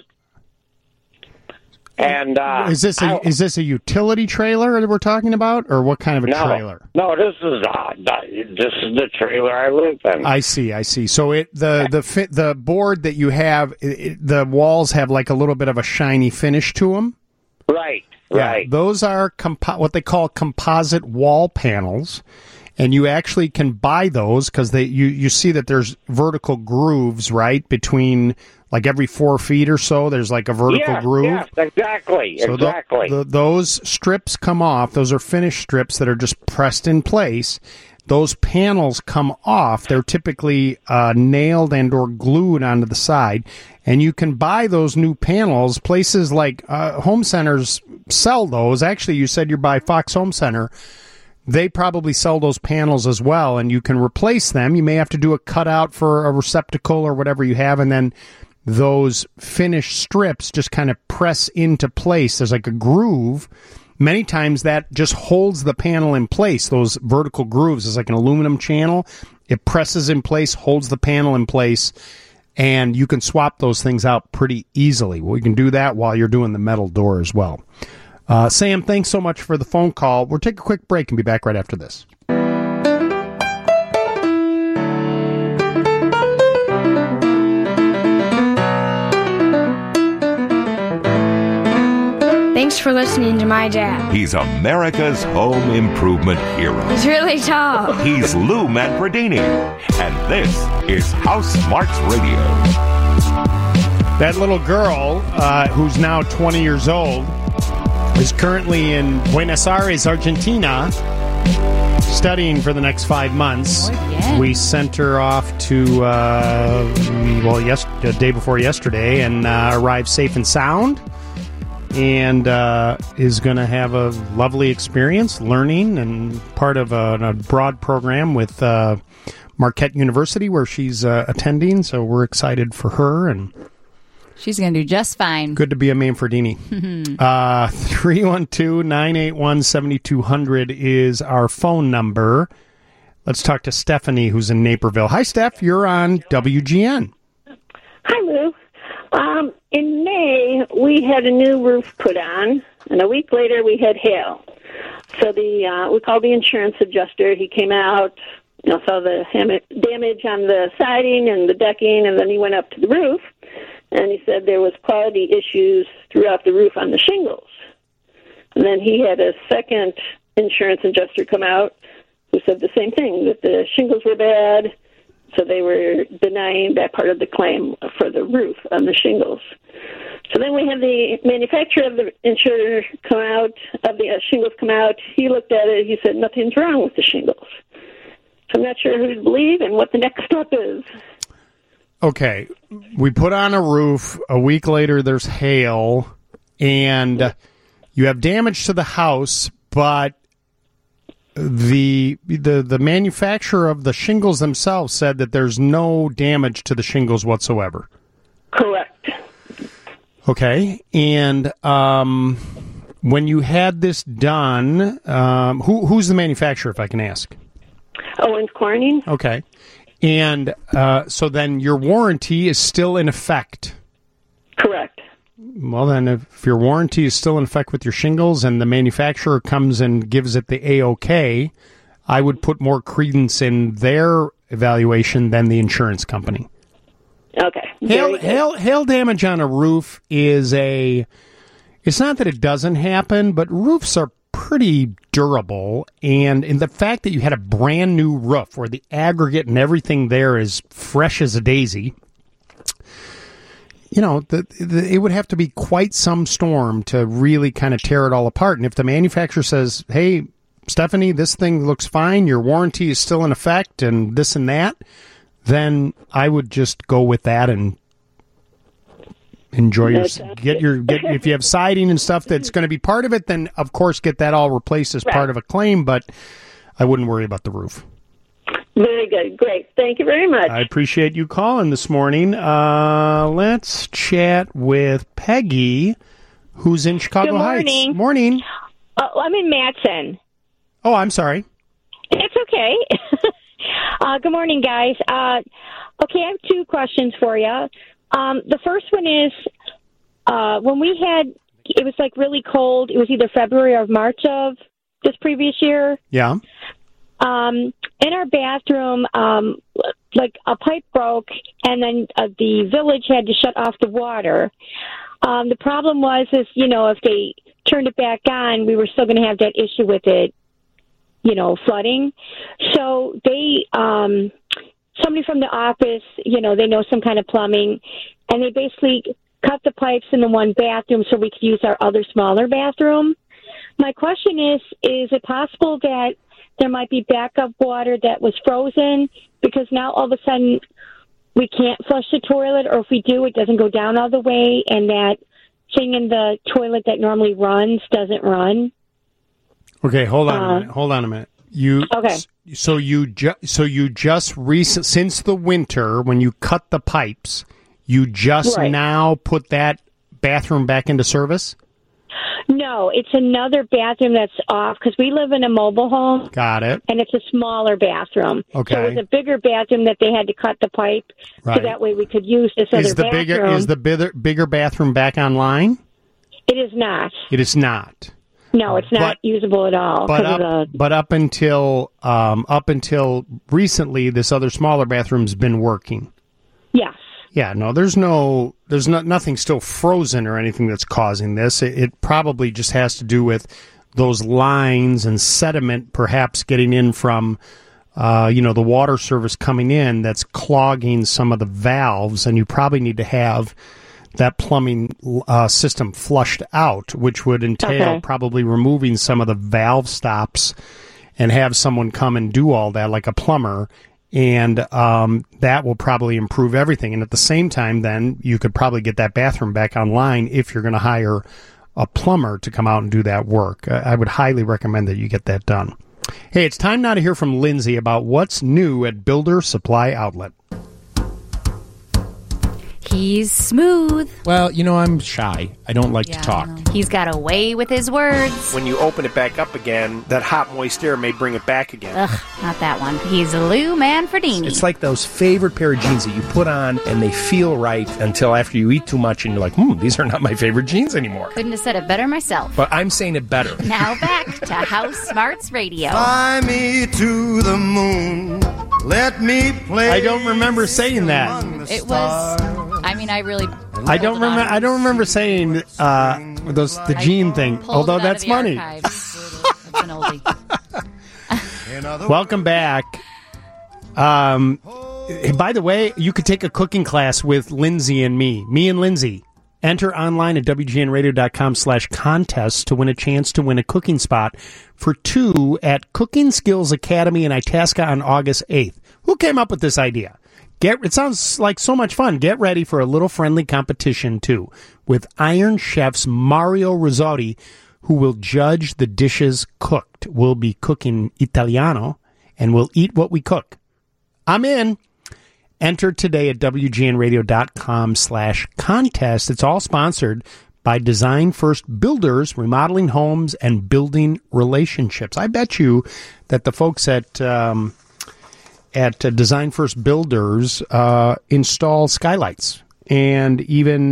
And
is this a utility trailer that we're talking about, or what kind of a trailer?
No, this is the trailer I live in.
I see. So the board that you have, the walls have like a little bit of a shiny finish to them.
Right.
Those are what they call composite wall panels. And you actually can buy those because you see that there's vertical grooves, right, between like every 4 feet or so. There's like a vertical groove.
Yes, exactly.
So those strips come off. Those are finished strips that are just pressed in place. those panels come off. They're typically nailed and or glued onto the side, and you can buy those new panels. Places like home centers sell those. Actually, you said you buy Fox Home Center. They probably sell those panels as well, and you can replace them. You may have to do a cutout for a receptacle or whatever you have, and then those finished strips just kind of press into place. There's like a groove. Many times that just holds the panel in place. Those vertical grooves is like an aluminum channel. It presses in place, holds the panel in place, and you can swap those things out pretty easily. Well, you can do that while you're doing the metal door as well. Sam, thanks so much for the phone call. We'll take a quick break and be back right after this.
Thanks for listening to my dad.
He's America's home improvement hero.
He's really tall.
He's Lou Manfredini, and this is House Smarts Radio.
That little girl, who's now 20 years old, is currently in Buenos Aires, Argentina, studying for the next 5 months. We sent her off to, the day before yesterday, and arrived safe and sound, and is going to have a lovely experience learning and part of a broad program with Marquette University where she's attending. So we're excited for her, and
she's going to do just fine.
Good to be a Manfredini. 312-981-7200 is our phone number. Let's talk to Stephanie, who's in Naperville. Hi, Steph. You're on WGN.
Hi, Lou. In May, we had a new roof put on, and a week later we had hail. So we called the insurance adjuster. He came out, saw the damage on the siding and the decking, and then he went up to the roof, and he said there was quality issues throughout the roof on the shingles. And then he had a second insurance adjuster come out who said the same thing, that the shingles were bad, so they were denying that part of the claim for the roof on the shingles. So then we had the manufacturer of the insurer come out, of the shingles come out. He looked at it. He said nothing's wrong with the shingles. So I'm not sure who to believe and what the next step is.
Okay, we put on a roof. A week later, there's hail, and you have damage to the house, but the manufacturer of the shingles themselves said that there's no damage to the shingles whatsoever.
Correct.
Okay, and when you had this done, who's the manufacturer, if I can ask?
Owens Corning.
Okay, and so then your warranty is still in effect.
Correct.
Well, then, if your warranty is still in effect with your shingles and the manufacturer comes and gives it the A-OK, I would put more credence in their evaluation than the insurance company.
Okay.
Hail damage on a roof is it's not that it doesn't happen, but roofs are pretty durable, and in the fact that you had a brand new roof where the aggregate and everything there is fresh as a daisy, it would have to be quite some storm to really kind of tear it all apart. And if the manufacturer says, hey, Stephanie, this thing looks fine, your warranty is still in effect, and this and that, then I would just go with that and enjoy if you have siding and stuff that's going to be part of it, then of course get that all replaced as part of a claim, but I wouldn't worry about the roof.
Very good. Great. Thank you very much.
I appreciate you calling this morning. Let's chat with Peggy, who's in Chicago Heights. Morning.
I'm in Matson.
Oh, I'm sorry.
It's okay. Good morning, guys. Okay, I have two questions for you. The first one is, when it was like really cold, it was either February or March of this previous year.
Yeah.
In our bathroom, like a pipe broke, and then the village had to shut off the water. The problem was, if they turned it back on, we were still going to have that issue with it, flooding. So they, somebody from the office, they know some kind of plumbing, and they basically cut the pipes in the one bathroom so we could use our other smaller bathroom. My question is it possible that there might be backup water that was frozen, because now all of a sudden we can't flush the toilet, or if we do, it doesn't go down all the way, and that thing in the toilet that normally runs doesn't run.
Okay, hold on a minute. Hold on a minute. So you just since the winter, when you cut the pipes, you just now put that bathroom back into service?
No, it's another bathroom that's off, because we live in a mobile home.
Got it.
And it's a smaller bathroom.
Okay.
So it was a bigger bathroom that they had to cut the pipe, so that way we could use this other bathroom.
Is the bigger bathroom back online?
It is not.
It is not.
No, it's not usable at all.
But up until recently, this other smaller bathroom's been working.
Yes.
Yeah, no, there's nothing still frozen or anything that's causing this. It probably just has to do with those lines and sediment perhaps getting in from, the water service coming in that's clogging some of the valves, and you probably need to have that plumbing system flushed out, which would entail probably removing some of the valve stops and have someone come and do all that, like a plumber. And that will probably improve everything. And at the same time, then, you could probably get that bathroom back online if you're going to hire a plumber to come out and do that work. I would highly recommend that you get that done. Hey, it's time now to hear from Lindsay about what's new at Builder Supply Outlet.
He's smooth.
Well, I'm shy. I don't like to talk.
He's got a way with his words.
When you open it back up again, that hot, moist air may bring it back again.
Ugh, not that one. He's Lou Manfredini.
It's like those favorite pair of jeans that you put on and they feel right until after you eat too much and you're like, these are not my favorite jeans anymore.
Couldn't have said it better myself.
But I'm saying it better.
Now back to House Smarts Radio.
Fly me to the moon. Let me play.
I don't remember saying that.
It was.
I don't remember saying the gene thing. Although that's funny.
It's an oldie.
Welcome back. By the way, you could take a cooking class with Lindsay and me and Lindsay. Enter online at WGNradio.com/contest to win a chance to win a cooking spot for 2 at Cooking Skills Academy in Itasca on August 8th. Who came up with this idea? It sounds like so much fun. Get ready for a little friendly competition, too, with Iron Chefs Mario Rizzotti, who will judge the dishes cooked. We'll be cooking Italiano, and we'll eat what we cook. I'm in. Enter today at WGNradio.com/contest. It's all sponsored by Design First Builders, remodeling homes and building relationships. I bet you that the folks at Design First Builders install skylights and even,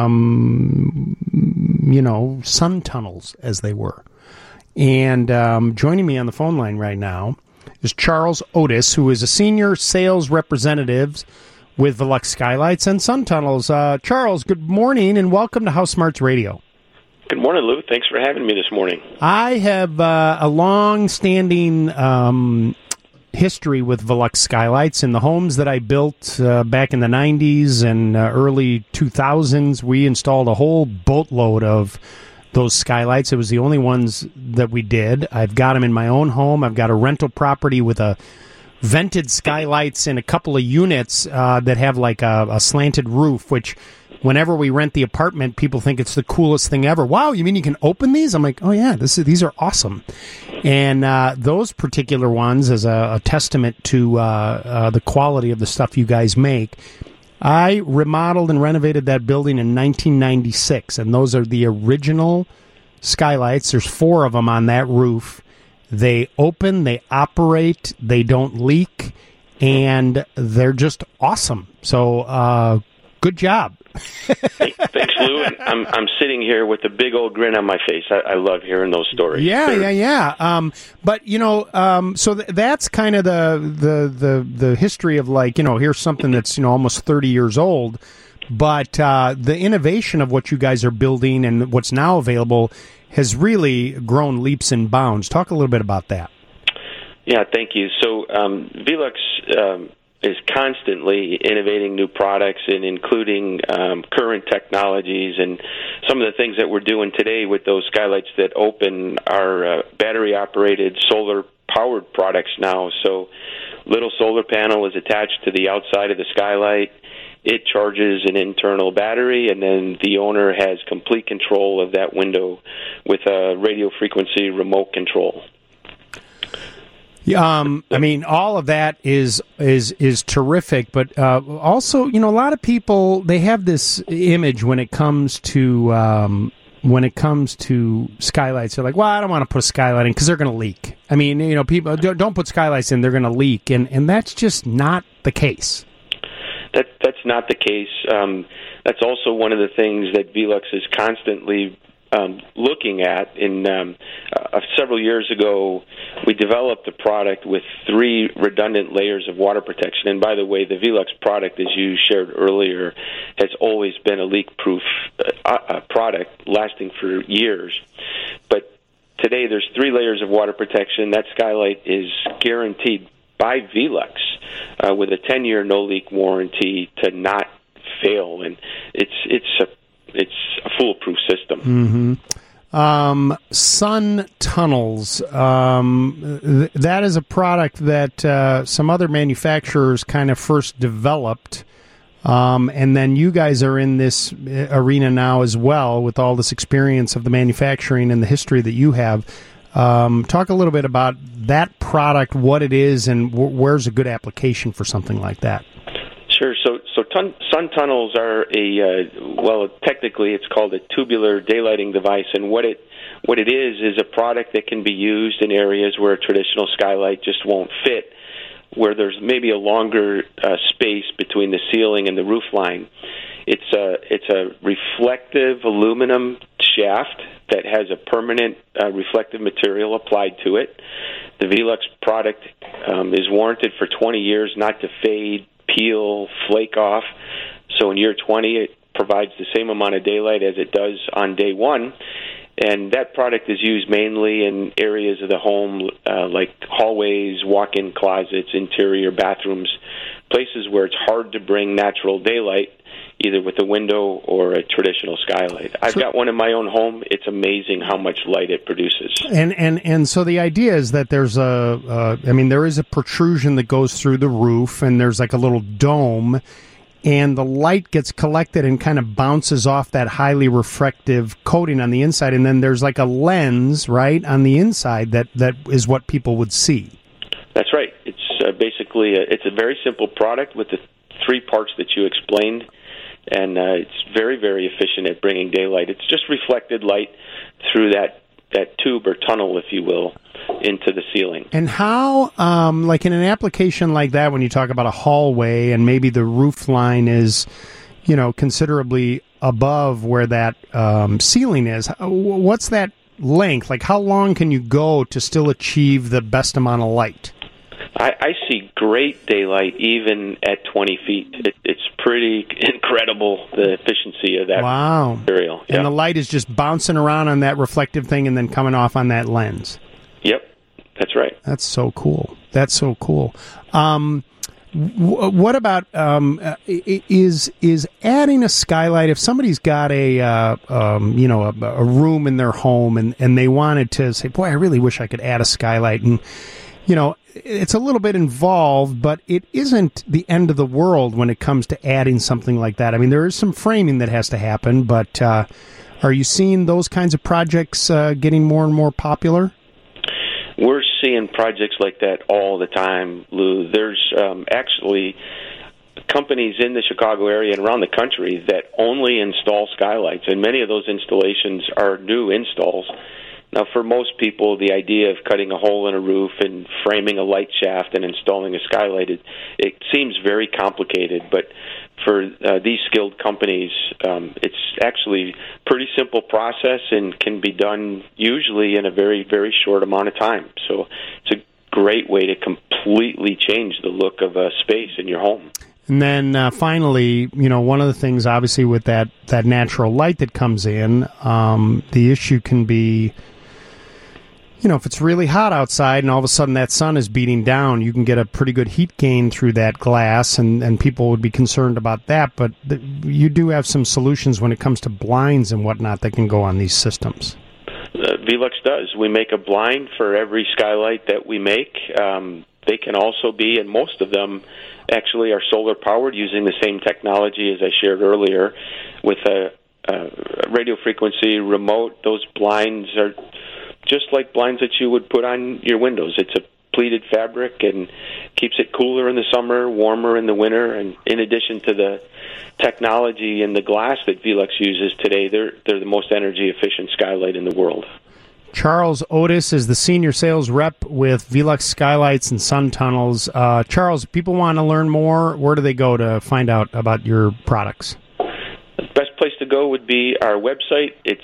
sun tunnels, as they were. And joining me on the phone line right now is Charles Otis, who is a senior sales representative with Velux Skylights and Sun Tunnels. Charles, good morning and welcome to House Smarts Radio.
Good morning, Lou. Thanks for having me this morning.
I have a long-standing history with Velux Skylights. In the homes that I built back in the 90s and early 2000s, we installed a whole boatload of those skylights. It was the only ones that we did. I've got them in my own home. I've got a rental property with a vented skylights in a couple of units that have like a slanted roof, which whenever we rent the apartment, people think it's the coolest thing ever. Wow, you mean you can open these? I'm like, oh yeah, these are awesome. And those particular ones, as a testament to the quality of the stuff you guys make, I remodeled and renovated that building in 1996, and those are the original skylights. There's 4 of them on that roof. They open, they operate, they don't leak, and they're just awesome. So, good job.
Thanks, Lou. And I'm sitting here with a big old grin on my face. I love hearing those stories.
Yeah. But so that's kind of the history of here's something that's almost 30 years old. But the innovation of what you guys are building and what's now available has really grown leaps and bounds. Talk a little bit about that.
Yeah, thank you. So Velux is constantly innovating new products and including current technologies, and some of the things that we're doing today with those skylights that open are battery-operated, solar powered products now. So little solar panel is attached to the outside of the skylight. It charges an internal battery, and then the owner has complete control of that window with a radio frequency remote control.
I mean, all of that is terrific, but also, you know, a lot of people, they have this image when it comes to skylights. They're like, well, I don't want to put a skylight in because they're going to leak. I mean, you know, people don't put skylights in; they're going to leak, and that's just not the case.
That's not the case. That's also one of the things that Velux is constantly looking at. Several years ago, we developed a product with 3 redundant layers of water protection. And by the way, the Velux product, as you shared earlier, has always been a leak-proof product lasting for years. But today, there's 3 layers of water protection. That skylight is guaranteed by Velux with a 10-year no-leak warranty to not fail, and it's a foolproof system.
Mm-hmm. Sun Tunnels. That is a product that some other manufacturers kind of first developed, and then you guys are in this arena now as well with all this experience of the manufacturing and the history that you have. Talk a little bit about that product, what it is, and where's a good application for something like that.
Sure. So sun tunnels are technically it's called a tubular daylighting device, and what it is a product that can be used in areas where a traditional skylight just won't fit, where there's maybe a longer space between the ceiling and the roof line. It's a reflective aluminum shaft that has a permanent reflective material applied to it. The Velux product is warranted for 20 years not to fade, peel, flake off. So in year 20, it provides the same amount of daylight as it does on day 1. And that product is used mainly in areas of the home like hallways, walk-in closets, interior bathrooms, places where it's hard to bring natural daylight, either with a window or a traditional skylight. I've got one in my own home. It's amazing how much light it produces.
And so the idea is that there's there is a protrusion that goes through the roof, and there's like a little dome, and the light gets collected and kind of bounces off that highly refractive coating on the inside, and then there's like a lens, right, on the inside that is what people would see.
That's right. It's basically it's a very simple product with the 3 parts that you explained. And it's very, very efficient at bringing daylight. It's just reflected light through that tube or tunnel, if you will, into the ceiling.
And how, like in an application like that, when you talk about a hallway and maybe the roof line is, you know, considerably above where that ceiling is, what's that length? Like how long can you go to still achieve the best amount of light?
I see great daylight even at 20 feet. It's pretty incredible, the efficiency of that material.
And the light is just bouncing around on that reflective thing and then coming off on that lens.
Yep, that's right.
That's so cool. What about is adding a skylight? If somebody's got a room in their home and they wanted to say, boy, I really wish I could add a skylight, and you know, it's a little bit involved, but it isn't the end of the world when it comes to adding something like that. I mean, there is some framing that has to happen, but are you seeing those kinds of projects getting more and more popular?
We're seeing projects like that all the time, Lou. There's actually companies in the Chicago area and around the country that only install skylights, and many of those installations are new installs. Now, for most people, the idea of cutting a hole in a roof and framing a light shaft and installing a skylight, it seems very complicated. But for these skilled companies, it's actually a pretty simple process and can be done usually in a very, very short amount of time. So it's a great way to completely change the look of a space in your home.
And then finally, you know, one of the things, obviously, with that natural light that comes in, the issue can be, you know, if it's really hot outside and all of a sudden that sun is beating down, you can get a pretty good heat gain through that glass, and people would be concerned about that. But you do have some solutions when it comes to blinds and whatnot that can go on these systems.
Velux does. We make a blind for every skylight that we make. They can also be, and most of them actually are solar powered using the same technology as I shared earlier with a radio frequency remote. Those blinds are just like blinds that you would put on your windows. It's a pleated fabric and keeps it cooler in the summer, warmer in the winter. And in addition to the technology and the glass that Velux uses today, they're the most energy efficient skylight in the world.
Charles Otis is the senior sales rep with Velux Skylights and Sun Tunnels. Charles, if people want to learn more, where do they go to find out about your products?
The best place to go would be our website. It's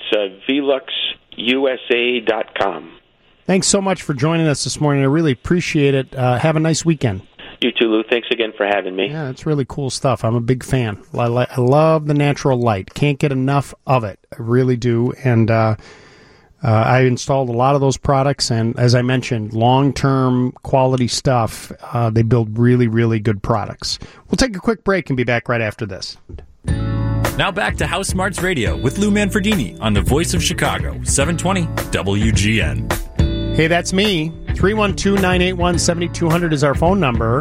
veluxusa.com.
Thanks so much for joining us this morning. I really appreciate it. Have a nice weekend.
You too, Lou. Thanks again for having me.
Yeah, it's really cool stuff. I'm a big fan. I love the natural light. Can't get enough of it. I really do. And I installed a lot of those products, and as I mentioned, long-term quality stuff. They build really, really good products. We'll take a quick break and be back right after this.
Now back to House Smarts Radio with Lou Manfredini on the Voice of Chicago, 720 WGN.
Hey, that's me. 312-981-7200 is our phone number.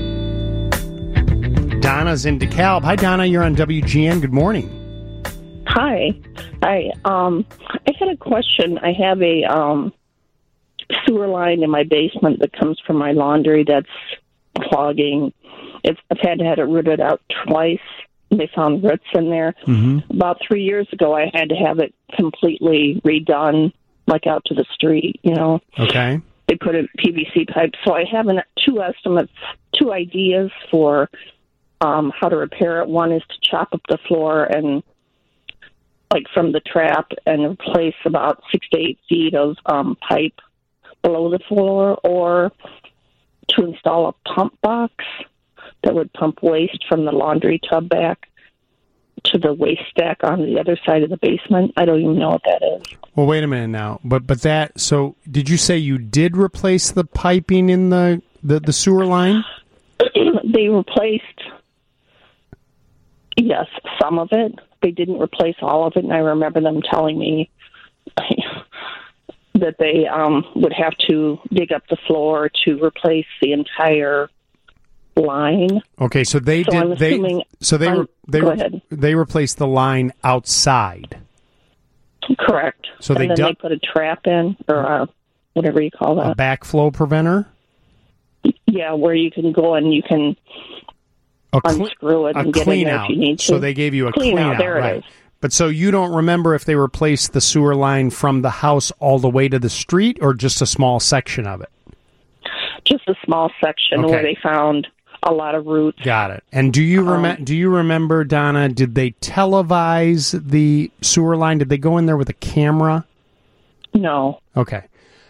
Donna's in DeKalb. Hi, Donna. You're on WGN. Good morning.
Hi. I had a question. I have a sewer line in my basement that comes from my laundry that's clogging. I've had to have it rooted out twice. They found roots in there.
Mm-hmm.
About 3 years ago, I had to have it completely redone, like out to the street, you know.
Okay.
They put in PVC pipe. So I have two ideas for how to repair it. One is to chop up the floor and, like, from the trap and replace about 6 to 8 feet of pipe below the floor, or to install a pump box that would pump waste from the laundry tub back to the waste stack on the other side of the basement. I don't even know what that is.
Well, wait a minute now. But that, so did you say you did replace the piping in the sewer line?
They replaced, yes, some of it. They didn't replace all of it, and I remember them telling me that they would have to dig up the floor to replace the entire line.
Okay, so they
so
did.
I'm assuming,
They
go ahead.
They replaced the line outside.
Correct.
So
and then they put a trap in, or whatever you call that.
A backflow preventer.
Yeah, where you can go and you can unscrew it and get in there if you need to.
So they gave you a clean out.
There
right.
it is.
But so you don't remember if they replaced the sewer line from the house all the way to the street, or just a small section of it?
Just a small section where they found a lot of roots.
Got it. And do you remember, Donna, did they televise the sewer line? Did they go in there with a camera?
No.
Okay.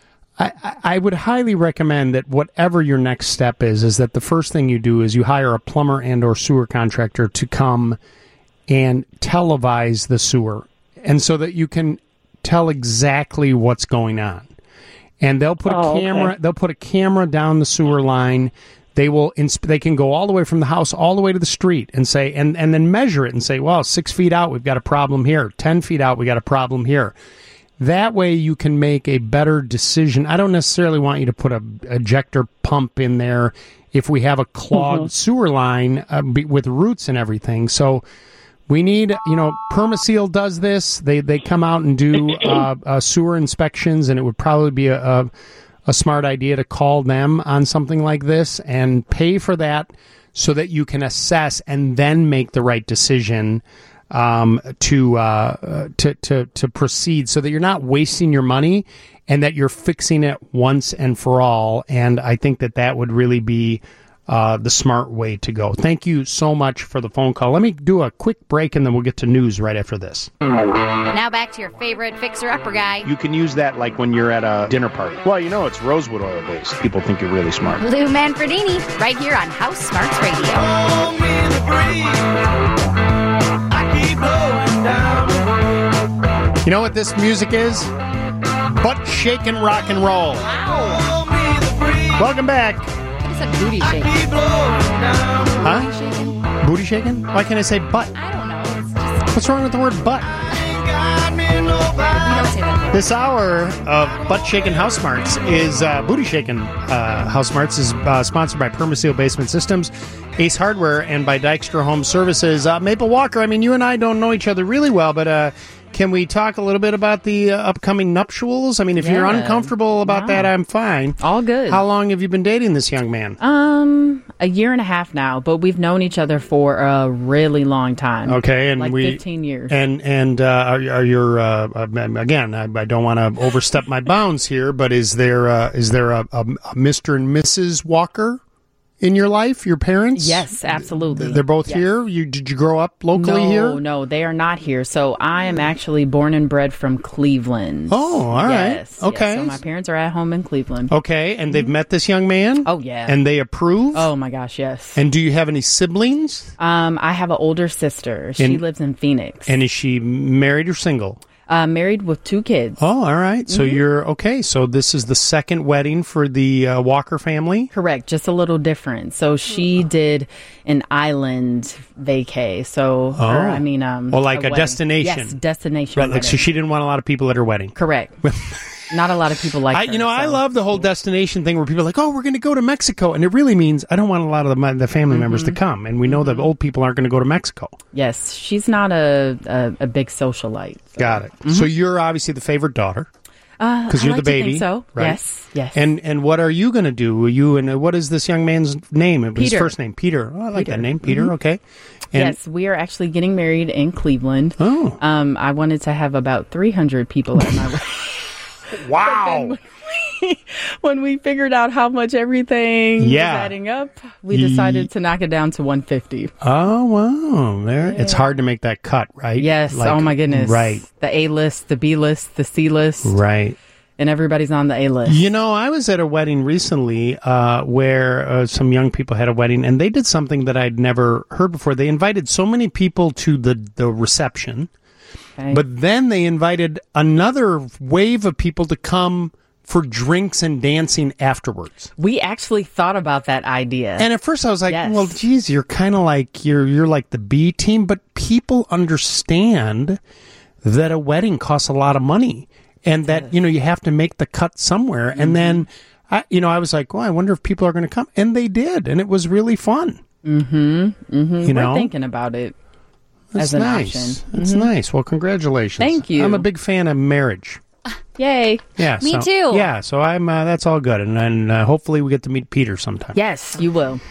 I would highly recommend that whatever your next step is that the first thing you do is you hire a plumber and or sewer contractor to come and televise the sewer, and so that you can tell exactly what's going on. And they'll put a camera. Okay. They'll put a camera down the sewer line. They will. They can go all the way from the house all the way to the street and say, and then measure it and say, well, 6 feet out, we've got a problem here. 10 feet out, we got a problem here. That way, you can make a better decision. I don't necessarily want you to put a ejector pump in there if we have a clogged sewer line with roots and everything. So we need, Permaseal does this. They come out and do sewer inspections, and it would probably be a smart idea to call them on something like this and pay for that so that you can assess and then make the right decision to proceed, so that you're not wasting your money and that you're fixing it once and for all. And I think that would really be the smart way to go. Thank you so much for the phone call. Let me do a quick break, and then we'll get to news right after this.
Now back to your favorite fixer-upper guy.
You can use that like when you're at a dinner party. Well, it's rosewood oil based. People think you're really smart.
Lou Manfredini, right here on House Smarts Radio.
You know what this music is? Butt shaking rock and roll.
Wow.
Welcome back.
I said booty shaking.
Huh?
Booty shaking?
Booty shaking? Why can't I say butt?
I don't know. It's just...
What's wrong with the word butt?
find me nobody.
This hour of Butt Shaking House Smarts is Booty Shaking House Smarts is sponsored by Permaseal Basement Systems, Ace Hardware, and by Dykstra Home Services. Maple Walker, I mean, you and I don't know each other really well, but can we talk a little bit about the upcoming nuptials? I mean, if you're uncomfortable about that, I'm fine.
All good.
How long have you been dating this young man?
A year and a half now, but we've known each other for a really long time.
Okay, and
like 15 years.
And are your again? I don't want to overstep my bounds here, but is there a Mr. and Mrs. Walker in your life? Your parents?
Yes, absolutely.
They're both here. Did you grow up locally here?
No, they are not here. So I am actually born and bred from Cleveland.
Oh, all right.
Yes.
Okay.
Yes, so my parents are at home in Cleveland.
Okay, and they've met this young man?
Oh, yeah.
And they approve?
Oh, my gosh, yes.
And do you have any siblings?
I have an older sister. She lives in Phoenix.
And is she married or single?
Married with 2 kids.
Oh, all right. So you're okay. So this is the second wedding for the Walker family?
Correct. Just a little different. So she did an island vacay. So,
like a destination.
Yes, destination.
Right. Like, so she didn't want a lot of people at her wedding.
Correct. Not a lot of people like her.
I love the whole destination thing where people are like, oh, we're going to go to Mexico. And it really means I don't want a lot of the family members to come. And we know that old people aren't going to go to Mexico.
Yes. She's not a big socialite. So.
Got it. So you're obviously the favorite daughter. Because you're the baby.
To think so.
Right?
Yes.
And what are you going to do? What is this young man's name? It was his first name. Peter. Oh, I like that name. Peter. Okay. And
yes, we are actually getting married in Cleveland.
Oh.
I wanted to have about 300 people at my wedding.
Wow.
When we figured out how much everything was adding up, we decided to knock it down to 150.
Oh, wow. It's hard to make that cut, right?
Yes. Oh, my goodness.
Right.
The A list, the B list, the C list.
Right.
And everybody's on the A list.
You know, I was at a wedding recently where some young people had a wedding, and they did something that I'd never heard before. They invited so many people to the reception. Okay. But then they invited another wave of people to come for drinks and dancing afterwards.
We actually thought about that idea.
And at first I was like, well, geez, you're kind of like, you're like the B team, but people understand that a wedding costs a lot of money and that, you have to make the cut somewhere. Mm-hmm. And then, I was like, well, I wonder if people are going to come. And they did. And it was really fun.
Mm-hmm. Mm-hmm. We're thinking about it.
That's
as an
nice.
option.
That's nice. Well, congratulations.
Thank you.
I'm a big fan of marriage.
Yay.
Yeah.
Me too.
Yeah, so I'm that's all good. And then hopefully we get to meet Peter sometime.
Yes, you will.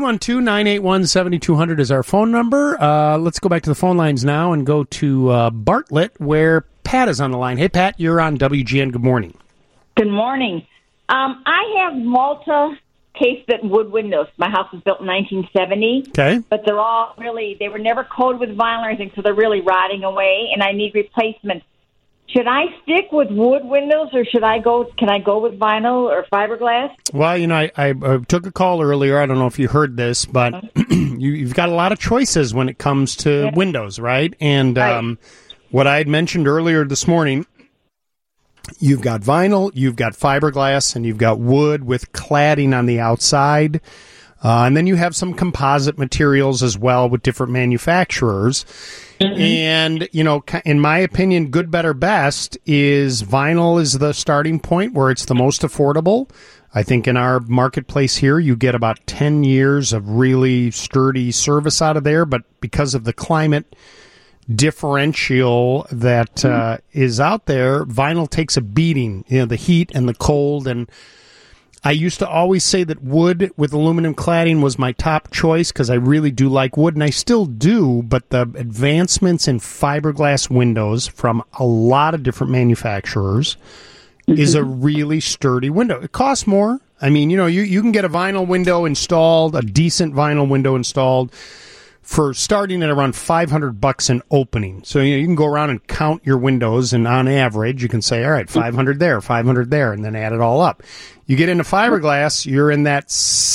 312-981-7200 is our phone number. Let's go back to the phone lines now and go to Bartlett, where Pat is on the line. Hey, Pat, you're on WGN. Good morning.
Good morning. I have Malta casement wood windows. My house was built in 1970.
Okay.
But they were never coated with vinyl or anything, so they're really rotting away, and I need replacement. Should I stick with wood windows, or can I go with vinyl or fiberglass?
Well, I took a call earlier. I don't know if you heard this, but you've got a lot of choices when it comes to windows, right? And what I had mentioned earlier this morning, you've got vinyl, you've got fiberglass, and you've got wood with cladding on the outside. And then you have some composite materials as well with different manufacturers. Mm-hmm. And, in my opinion, good, better, best is vinyl is the starting point where it's the most affordable. I think in our marketplace here, you get about 10 years of really sturdy service out of there. But because of the climate differential that is out there, vinyl takes a beating, the heat and the cold. And I used to always say that wood with aluminum cladding was my top choice because I really do like wood, and I still do, but the advancements in fiberglass windows from a lot of different manufacturers is a really sturdy window. It costs more. I mean, you can get a vinyl window installed, a decent vinyl window installed, for starting at around $500 an opening. So you can go around and count your windows, and on average, you can say, all right, 500 there, 500 there, and then add it all up. You get into fiberglass, you're in that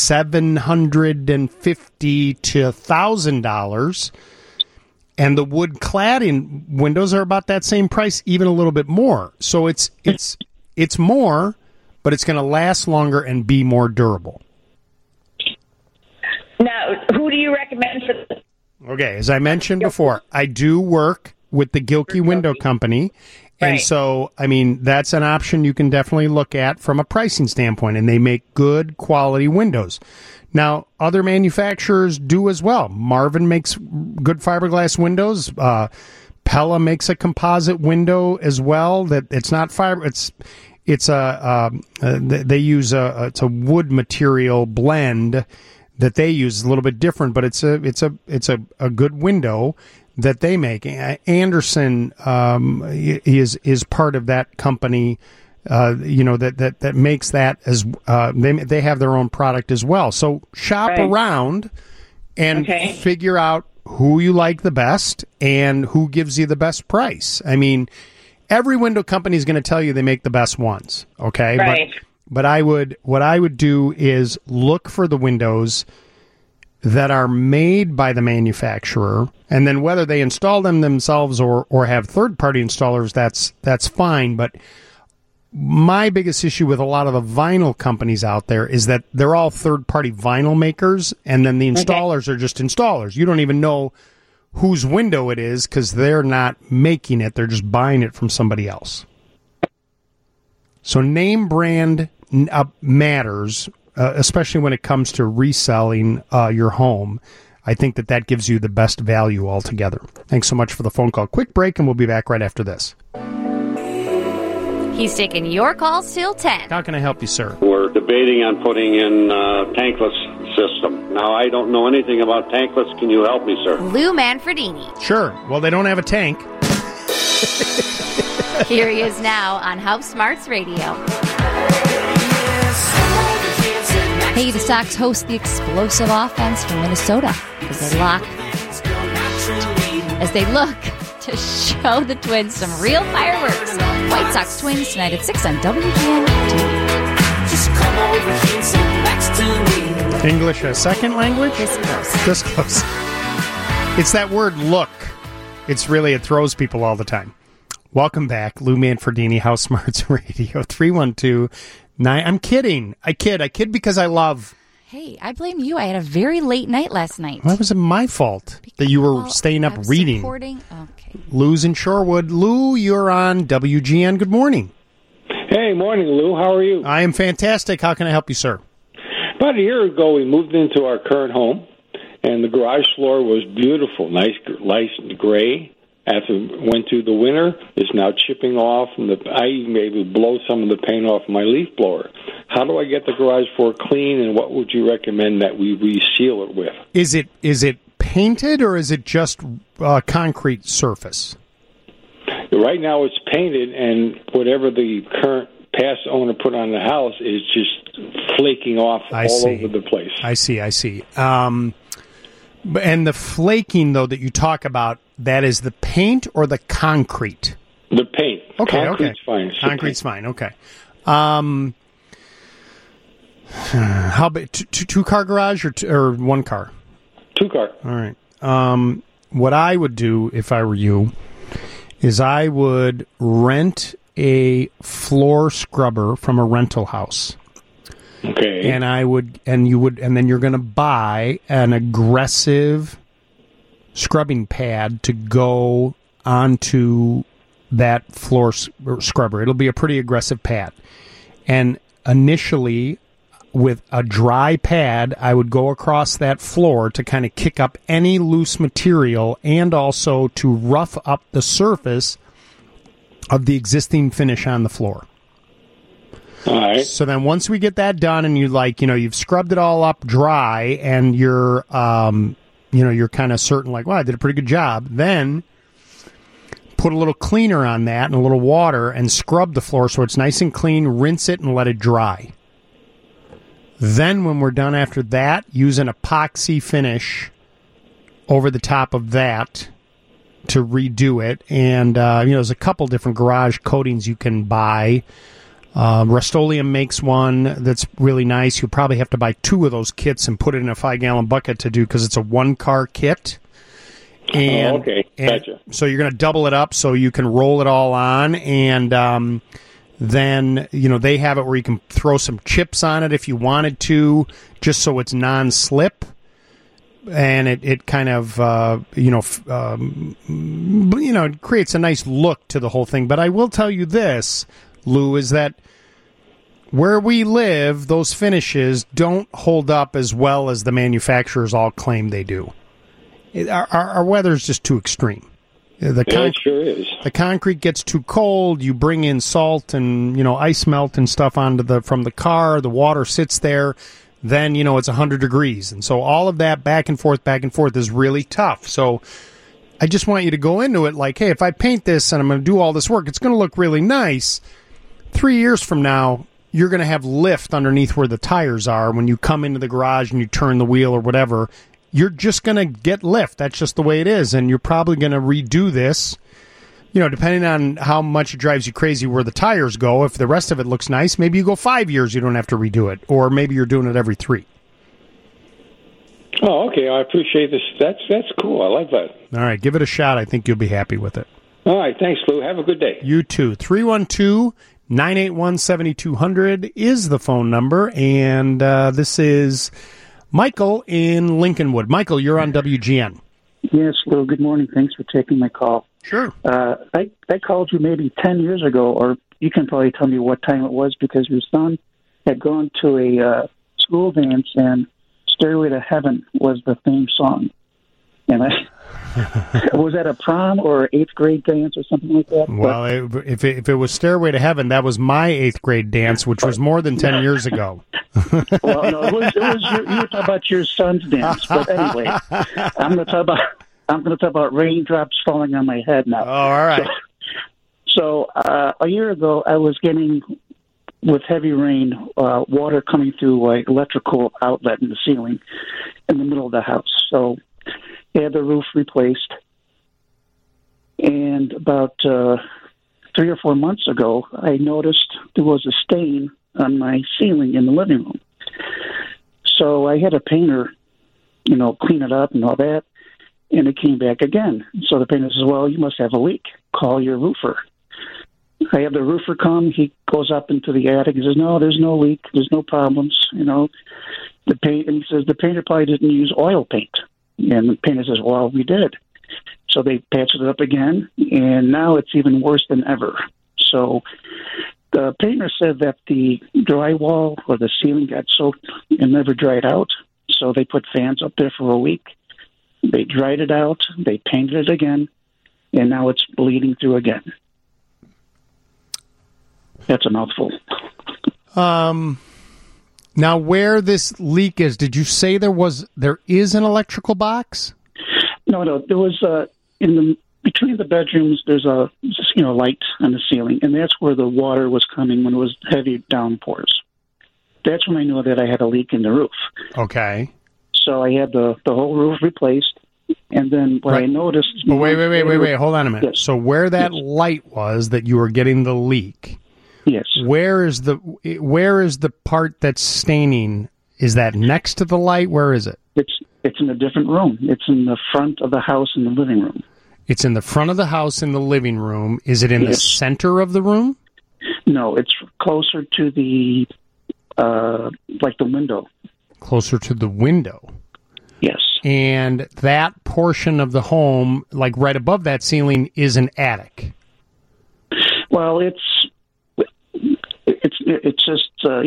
$750 to $1,000, and the wood cladding windows are about that same price, even a little bit more. So it's more, but it's going to last longer and be more durable.
Now, who do you recommend for this?
Okay, as I mentioned before, I do work with the Gilkey Window Company. And so, I mean, that's an option you can definitely look at from a pricing standpoint, and they make good quality windows. Now, other manufacturers do as well. Marvin makes good fiberglass windows. Pella makes a composite window as well. That it's not fiber. They use it's a wood material blend that they use, a little bit different, but it's a good window that they make. Anderson is part of that company, that makes that as they have their own product as well. So shop around and figure out who you like the best and who gives you the best price. I mean, every window company is going to tell you they make the best ones. Okay,
right.
But what I would do is look for the windows that are made by the manufacturer, and then whether they install them themselves or have third-party installers, that's fine. But my biggest issue with a lot of the vinyl companies out there is that they're all third-party vinyl makers, and then the installers are just installers. You don't even know whose window it is because they're not making it. They're just buying it from somebody else. So name brand matters, especially when it comes to reselling your home. I think that gives you the best value altogether. Thanks so much for the phone call. Quick break, and we'll be back right after this.
He's taking your calls till 10.
How can I help you, sir?
We're debating on putting in tankless system. Now, I don't know anything about tankless. Can you help me, sir?
Lou Manfredini.
Sure. Well, they don't have a tank.
Here he is now on House Smarts Radio.
Hey, the Sox host the explosive offense from Minnesota as they look to show the Twins some real fireworks. White Sox Twins tonight at 6 on WGN TV.
English a second language? This close. It's that word look. It throws people all the time. Welcome back. Lou Manfredini, House Smarts Radio, 312-9. I'm kidding. I kid because I love.
Hey, I blame you. I had a very late night last night.
Why was it my fault that you were staying up reading?
Okay.
Lou's in Shorewood. Lou, you're on WGN. Good morning.
Hey, morning, Lou. How are you?
I am fantastic. How can I help you, sir?
About a year ago, we moved into our current home, and the garage floor was beautiful, nice gray. After we went through the winter, it's now chipping off, and I even maybe blow some of the paint off my leaf blower. How do I get the garage floor clean, and what would you recommend that we reseal it with?
Is it painted, or is it just concrete surface?
Right now it's painted, and whatever the current past owner put on the house is just flaking off over the place.
I see. And the flaking, though, that you talk about, that is the paint or the concrete?
The paint.
Okay,
Concrete's fine.
Concrete's fine, okay. How about two-car garage or one car?
Two-car.
All right. What I would do if I were you is I would rent a floor scrubber from a rental house.
Okay.
And then you're going to buy an aggressive scrubbing pad to go onto that floor scrubber. It'll be a pretty aggressive pad. And initially, with a dry pad, I would go across that floor to kind of kick up any loose material and also to rough up the surface of the existing finish on the floor.
All right.
So then once we get that done and you've scrubbed it all up dry and you're kind of certain wow, I did a pretty good job, then put a little cleaner on that and a little water and scrub the floor so it's nice and clean, rinse it and let it dry. Then when we're done after that, use an epoxy finish over the top of that to redo it. And, there's a couple different garage coatings you can buy. Rust-Oleum makes one that's really nice. You'll probably have to buy 2 of those kits and put it in a 5-gallon bucket to do because it's a 1-car kit. And,
okay, gotcha.
So you're going to double it up so you can roll it all on. And then, they have it where you can throw some chips on it if you wanted to, just so it's non-slip. and it kind of it creates a nice look to the whole thing. But I will tell you this, Lou, is that where we live, those finishes don't hold up as well as the manufacturers all claim they do. Our weather's just too extreme.
It sure is.
The concrete gets too cold. You bring in salt and ice melt and stuff from the car. The water sits there. Then it's 100 degrees, and so all of that back and forth is really tough. So I just want you to go into it like, hey, if I paint this and I'm going to do all this work, it's going to look really nice. 3 years from now, you're going to have lift underneath where the tires are when you come into the garage and you turn the wheel or whatever. You're just going to get lift. That's just the way it is. And you're probably going to redo this, depending on how much it drives you crazy where the tires go. If the rest of it looks nice, maybe you go 5 years, you don't have to redo it. Or maybe you're doing it every 3.
Oh, okay. I appreciate this. That's cool. I like that.
All right. Give it a shot. I think you'll be happy with it.
All right. Thanks, Lou. Have a good day.
You too. 312-981-7200 is the phone number. And this is Michael in Lincolnwood. Michael, you're on WGN.
Yes, Lou. Good morning. Thanks for taking my call.
Sure.
I called you maybe 10 years ago, or you can probably tell me what time it was, because your son had gone to a school dance, and Stairway to Heaven was the theme song. And was that a prom or 8th grade dance or something like that?
Well, if it was Stairway to Heaven, that was my 8th grade dance, which was more than 10 years ago.
Well, no, you were talking about your son's dance. But anyway, I'm going to talk about raindrops falling on my head now.
Oh, all right.
So a year ago, I was getting, with heavy rain, water coming through an electrical outlet in the ceiling in the middle of the house. So I had the roof replaced. And about 3 or 4 months ago, I noticed there was a stain on my ceiling in the living room. So I had a painter, clean it up and all that, and it came back again. So the painter says, well, you must have a leak. Call your roofer. I have the roofer come. He goes up into the attic. He says, no, there's no leak. There's no problems. The paint, and he says, the painter probably didn't use oil paint. And the painter says, well, we did. So they patched it up again, and now it's even worse than ever. So the painter said that the drywall or the ceiling got soaked and never dried out. So they put fans up there for a week. They dried it out. They painted it again, and now it's bleeding through again. That's a mouthful.
Now, where this leak is, did you say there is an electrical box?
No. There was between the bedrooms. There's a light on the ceiling, and that's where the water was coming when it was heavy downpours. That's when I knew that I had a leak in the roof.
Okay.
So I had the whole roof replaced, and then what I noticed.
But wait! Hold on a minute. Yes. So where that light was that you were getting the leak?
Yes.
Where is the part that's staining? Is that next to the light? Where is it?
It's in a different room. It's in the front of the house in the living room.
It's in the front of the house in the living room. Is it in the center of the room?
No, it's closer to the like the window.
Closer to the window.
Yes.
And that portion of the home, like right above that ceiling, is an attic.
Well, it's just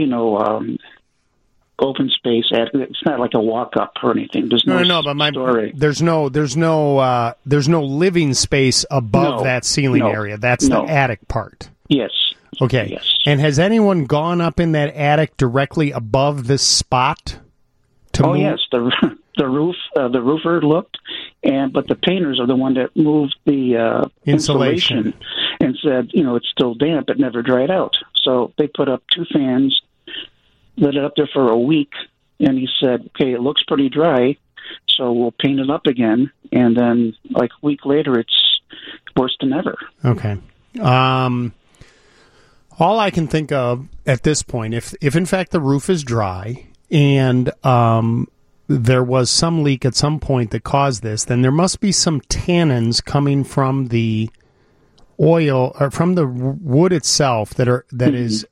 open space. It's not like a walk up or anything. There's no story.
There's no living space above that ceiling area. That's the attic part.
Yes.
Okay.
Yes.
And has anyone gone up in that attic directly above this spot?
Yes. The roofer looked, but the painters are the one that moved the insulation and said, it's still damp. It never dried out. So they put up 2 fans, lit it up there for a week, and he said, okay, it looks pretty dry, so we'll paint it up again. And then like a week later, it's worse than ever.
Okay. All I can think of at this point, if in fact the roof is dry and there was some leak at some point that caused this, then there must be some tannins coming from the oil or from the wood itself that is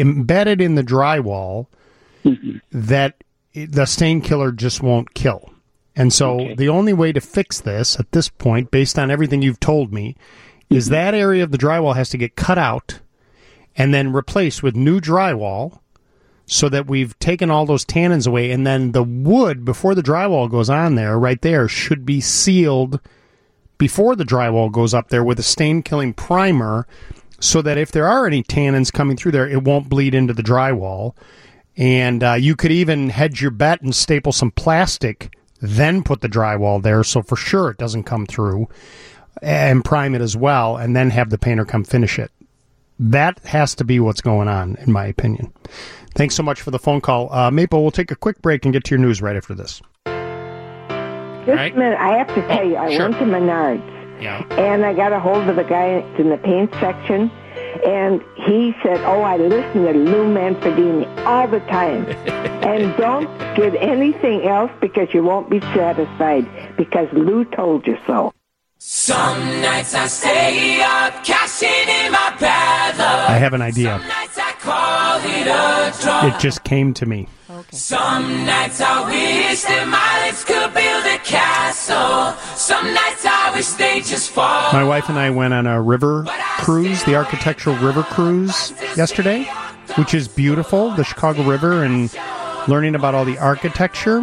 embedded in the drywall that the stain killer just won't kill. And so the only way to fix this at this point, based on everything you've told me, is that area of the drywall has to get cut out and then replaced with new drywall so that we've taken all those tannins away. And then the wood, before the drywall goes on there, right there, should be sealed before the drywall goes up there with a stain-killing primer so that if there are any tannins coming through there, it won't bleed into the drywall. And you could even hedge your bet and staple some plastic, then put the drywall there so for sure it doesn't come through, and prime it as well, and then have the painter come finish it. That has to be what's going on, in my opinion. Thanks so much for the phone call. Maple, we'll take a quick break and get to your news right after this.
Just a minute, I have to tell you, I went to Menards, and I got a hold of the guy in the paint section, and he said, I listen to Lou Manfredini all the time. And don't get anything else because you won't be satisfied, because Lou told you so.
Some nights I stay up, cashing in my bad luck.
I have an idea.
Some nights I call it a draw.
It just came to me.
Some nights I wish that my lips could build a castle. Some nights I wish they just fall.
My wife and I went on a river cruise, the architectural river cruise yesterday, which is beautiful, the Chicago River, and learning about all the architecture.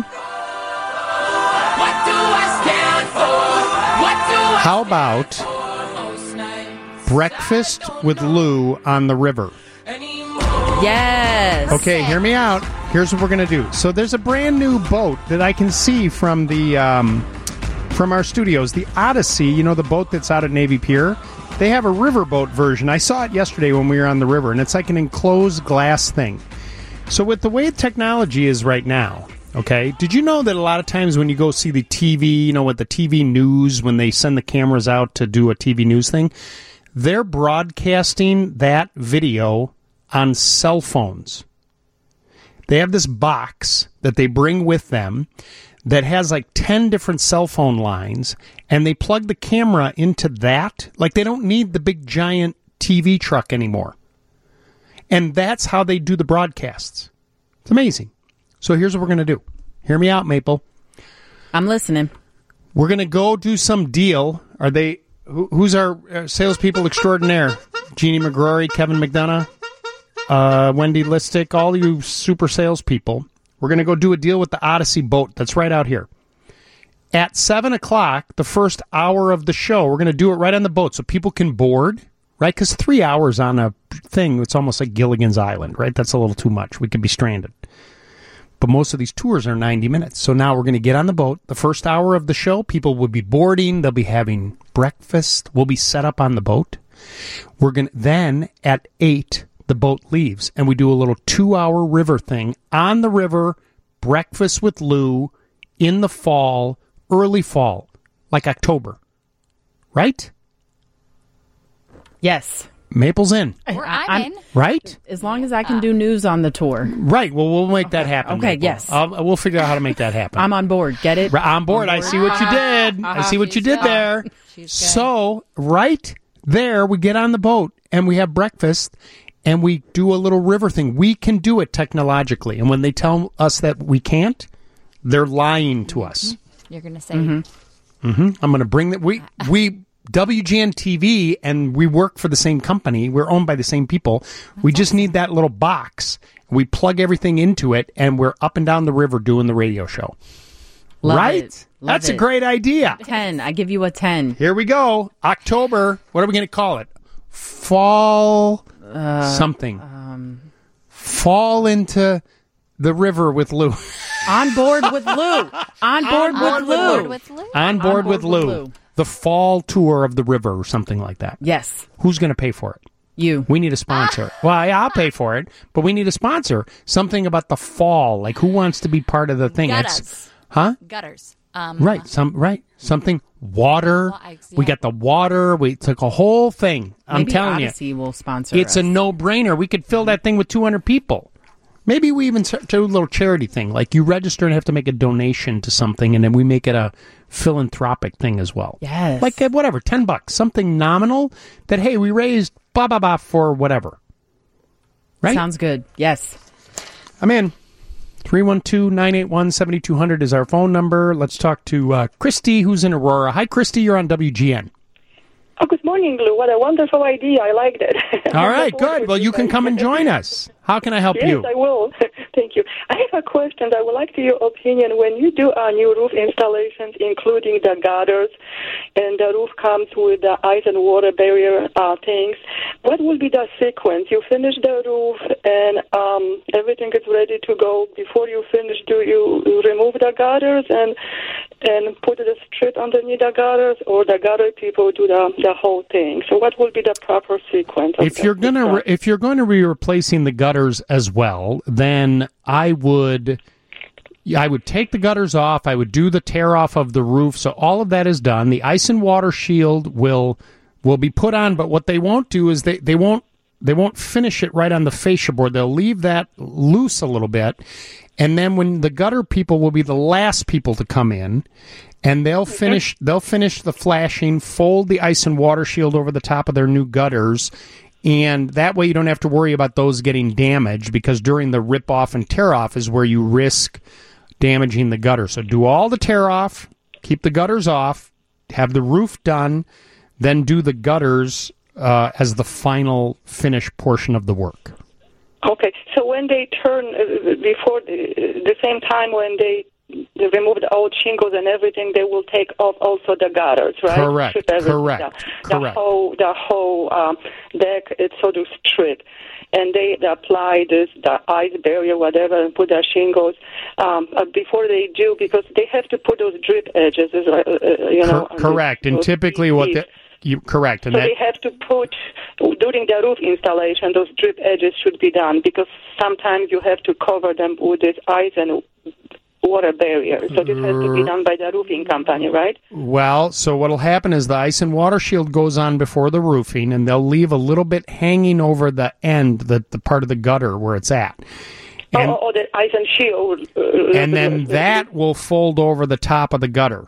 How about breakfast with Lou on the river?
Yes.
Okay, hear me out. Here's what we're going to do. So there's a brand new boat that I can see from the from our studios, the Odyssey, the boat that's out at Navy Pier. They have a riverboat version. I saw it yesterday when we were on the river, and it's like an enclosed glass thing. So with the way technology is right now, okay, did you know that a lot of times when you go see the TV, with the TV news, when they send the cameras out to do a TV news thing, they're broadcasting that video on cell phones. They have this box that they bring with them that has like 10 different cell phone lines, and they plug the camera into that. Like, they don't need the big giant TV truck anymore. And that's how they do the broadcasts. It's amazing. So here's what we're going to do. Hear me out, Maple.
I'm listening.
We're going to go do some deal. Are they... Who's our salespeople extraordinaire? Jeannie McGrory, Kevin McDonough, Wendy Listick, all you super salespeople. We're going to go do a deal with the Odyssey boat that's right out here. At 7 o'clock, the first hour of the show, we're going to do it right on the boat so people can board, right? Because 3 hours on a thing, it's almost like Gilligan's Island, right? That's a little too much. We could be stranded. But most of these tours are 90 minutes. So now we're going to get on the boat. The first hour of the show, people will be boarding. They'll be having breakfast. We'll be set up on the boat. We're going to then at 8, the boat leaves, and we do a little 2-hour river thing on the river, breakfast with Lou in the fall, early fall, like October. Right?
Yes.
Maple's in.
I'm in.
Right?
As long as I can do news on the tour.
Right. Well, we'll make that happen.
Okay,
Maple.
yes.
We'll figure out how to make that happen.
I'm on board. Get it?
On board. I see what you did. I see what you did there. So, right there, we get on the boat, and we have breakfast, and we do a little river thing. We can do it technologically. And when they tell us that we can't, they're lying to us.
You're going to say...
I'm going to bring that. We WGN TV, and we work for the same company. We're owned by the same people. We just need that little box. We plug everything into it, and we're up and down the river doing the radio show.
Love
right?
it.
That's a great idea.
10. I give you a 10.
Here we go. October. What are we going to call it? Fall something. Fall into the river with Lou.
On board with Lou. On board with Lou.
On board with Lou. The fall tour of the river or something like that.
Yes.
Who's going to pay for it?
You.
We need a sponsor. Well, yeah, I'll pay for it, but we need a sponsor. Something about the fall. Like, who wants to be part of the thing?
Gutters.
Right. Something. Water. We got the water. We took a whole thing. I'm telling
Odyssey
you.
Will sponsor
it's
us.
a no-brainer. We could fill that thing with 200 people. Maybe we even do a little charity thing. Like, you register and have to make a donation to something, and then we make it a philanthropic thing as well.
Yes.
Like, whatever, $10. Something nominal that, hey, we raised blah, blah, blah for whatever. Right?
Sounds good. Yes.
I'm in. 312-981-7200 is our phone number. Let's talk to Christy, who's in Aurora. Hi, Christy. You're on WGN.
Oh, good morning, Lou. What a wonderful idea. I liked it.
All right, good. Well, you can come and join us. How can I help you?
Yes, I will. Thank you. I have a question. I would like to your opinion. When you do new roof installations, including the gutters, and the roof comes with the ice and water barrier things, what will be the sequence? You finish the roof, and everything is ready to go. Before you finish, do you remove the gutters and put the strip underneath the gutters, or the gutter people do the whole thing? So what will be the proper sequence?
If you're going to be replacing the gutters as well, then I would take the gutters off. I would do the tear off of the roof. So all of that is done. The ice and water shield will be put on, but what they won't do is they won't finish it right on the fascia board. They'll leave that loose a little bit. And then when the gutter people will be the last people to come in, and they'll finish the flashing, fold the ice and water shield over the top of their new gutters, and that way you don't have to worry about those getting damaged, because during the rip-off and tear-off is where you risk damaging the gutter. So do all the tear-off, keep the gutters off, have the roof done, then do the gutters as the final finished portion of the work.
Okay, so when they turn, before the same time when they remove the old shingles and everything, they will take off also the gutters, right?
Correct.
Correct. The whole deck, it's sort of stripped. And they apply the ice barrier, whatever, and put the shingles before they do, because they have to put those drip edges,
correct. And typically correct. And
so they have to put, during the roof installation, those drip edges should be done, because sometimes you have to cover them with this ice and water barrier. So this has to be done by the roofing company, right?
Well, so what will happen is the ice and water shield goes on before the roofing, and they'll leave a little bit hanging over the end, the part of the gutter where it's at. And,
the ice and shield.
And then that will fold over the top of the gutter.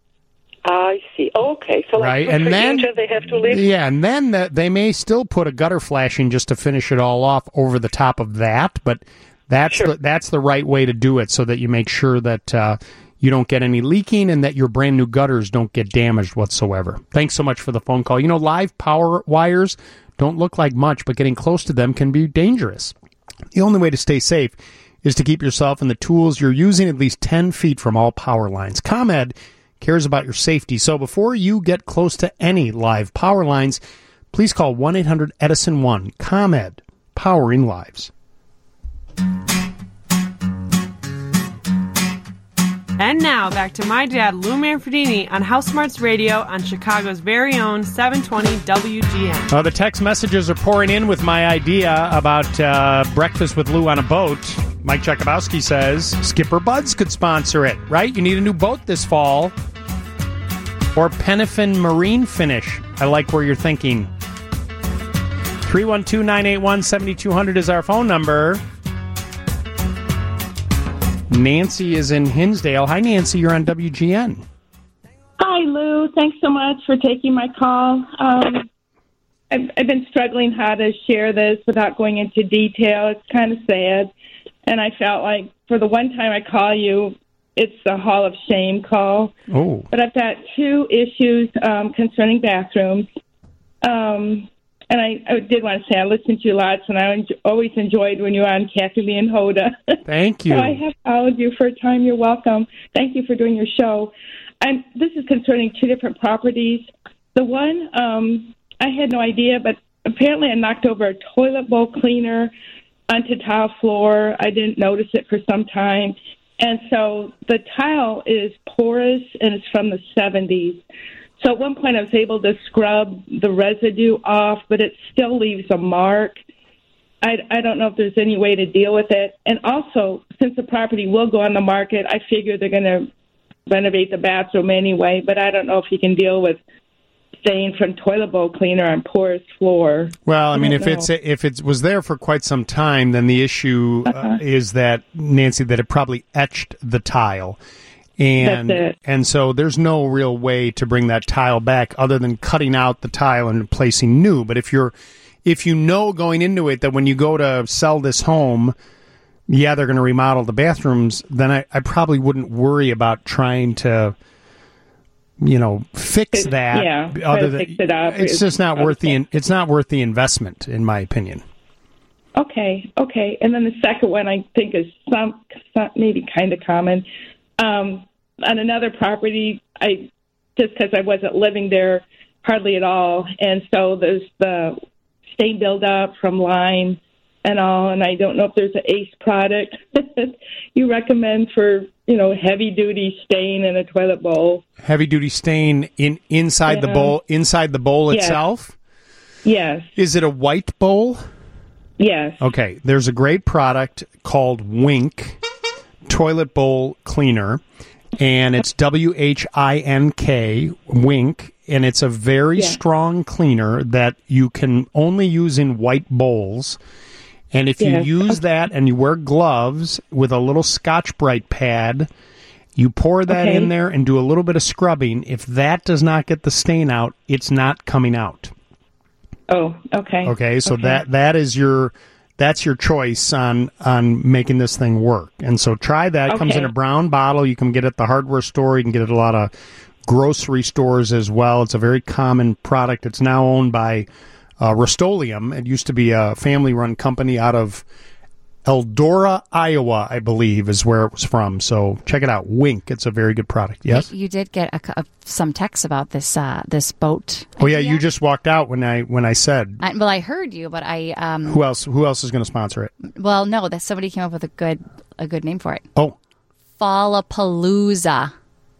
I see. Okay, so
right,
like
and then
they have to leave.
Yeah, and then they may still put a gutter flashing just to finish it all off over the top of that, but that's the right way to do it, so that you make sure that you don't get any leaking and that your brand new gutters don't get damaged whatsoever. Thanks so much for the phone call. Live power wires don't look like much, but getting close to them can be dangerous. The only way to stay safe is to keep yourself and the tools you're using at least 10 feet from all power lines. ComEd cares about your safety, so before you get close to any live power lines, please call 1-800-EDISON-1. ComEd, powering lives.
And now, back to my dad, Lou Manfredini, on House Smarts Radio on Chicago's very own 720 WGN.
The text messages are pouring in with my idea about breakfast with Lou on a boat. Mike Jakubowski says Skipper Buds could sponsor it, right? You need a new boat this fall. Or Penafin Marine Finish. I like where you're thinking. 312-981-7200 is our phone number. Nancy is in Hinsdale. Hi, Nancy. You're on WGN.
Hi, Lou. Thanks so much for taking my call. I've been struggling how to share this without going into detail. It's kind of sad. And I felt like for the one time I call you, it's a Hall of Shame call.
Oh.
But I've got two issues concerning bathrooms. And I did want to say I listened to you lots, and I always enjoyed when you were on Kathy Lee and Hoda.
Thank you.
So I have followed you for a time. You're welcome. Thank you for doing your show. This is concerning two different properties. The one, I had no idea, but apparently I knocked over a toilet bowl cleaner onto tile floor. I didn't notice it for some time. And so the tile is porous, and it's from the 70s. So at one point I was able to scrub the residue off, but it still leaves a mark. I don't know if there's any way to deal with it. And also, since the property will go on the market, I figure they're going to renovate the bathroom anyway, but I don't know if you can deal with stain from toilet bowl cleaner on porous floor.
Well, I mean, if it was there for quite some time, then the issue is that, Nancy, that it probably etched the tile. And so there's no real way to bring that tile back other than cutting out the tile and replacing new. But if you know going into it that when you go to sell this home, they're going to remodel the bathrooms, then I probably wouldn't worry about trying to, fix that.
Yeah, fix it up.
It's just not worth it's not worth the investment, in my opinion.
Okay. And then the second one I think is some maybe kind of common. On another property, just because I wasn't living there hardly at all, and so there's the stain buildup from lime and all, and I don't know if there's an ACE product you recommend for, heavy duty stain in a toilet bowl.
Heavy duty stain inside the bowl itself?
Yes.
Is it a white bowl?
Yes.
Okay, there's a great product called Wink Toilet Bowl Cleaner, and it's WHINK, Wink, and it's a very strong cleaner that you can only use in white bowls. And if you use that and you wear gloves with a little Scotch-Brite pad, you pour that in there and do a little bit of scrubbing. If that does not get the stain out, it's not coming out.
Oh, okay.
Okay, so that's your choice on making this thing work. And so try that. It comes in a brown bottle. You can get it at the hardware store. You can get it at a lot of grocery stores as well. It's a very common product. It's now owned by Rust-Oleum. It used to be a family-run company out of Eldora, Iowa, I believe, is where it was from. So check it out. Wink. It's a very good product. Yes?
You did get some texts about this this boat.
Oh, yeah. You just walked out when I said.
I heard you, but I...
Who else is going to sponsor it?
Well, no, that somebody came up with a good name for it.
Oh.
Fallapalooza.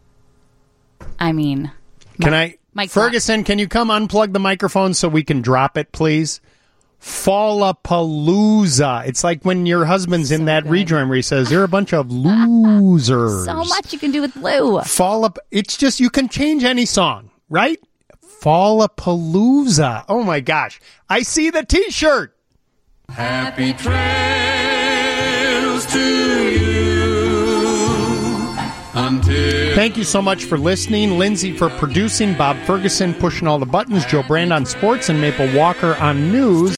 I mean...
Ferguson, can you come unplug the microphone so we can drop it, please? Fallapalooza. It's like when your husband's in that rejoin where he says, "You're a bunch of losers."
So much you can do with Lou.
It's just, you can change any song, right? Fallapalooza. Oh my gosh. I see the t-shirt.
Happy trails to you.
Thank you so much for listening. Lindsay for producing, Bob Ferguson pushing all the buttons, Joe Brand on sports, and Maple Walker on news.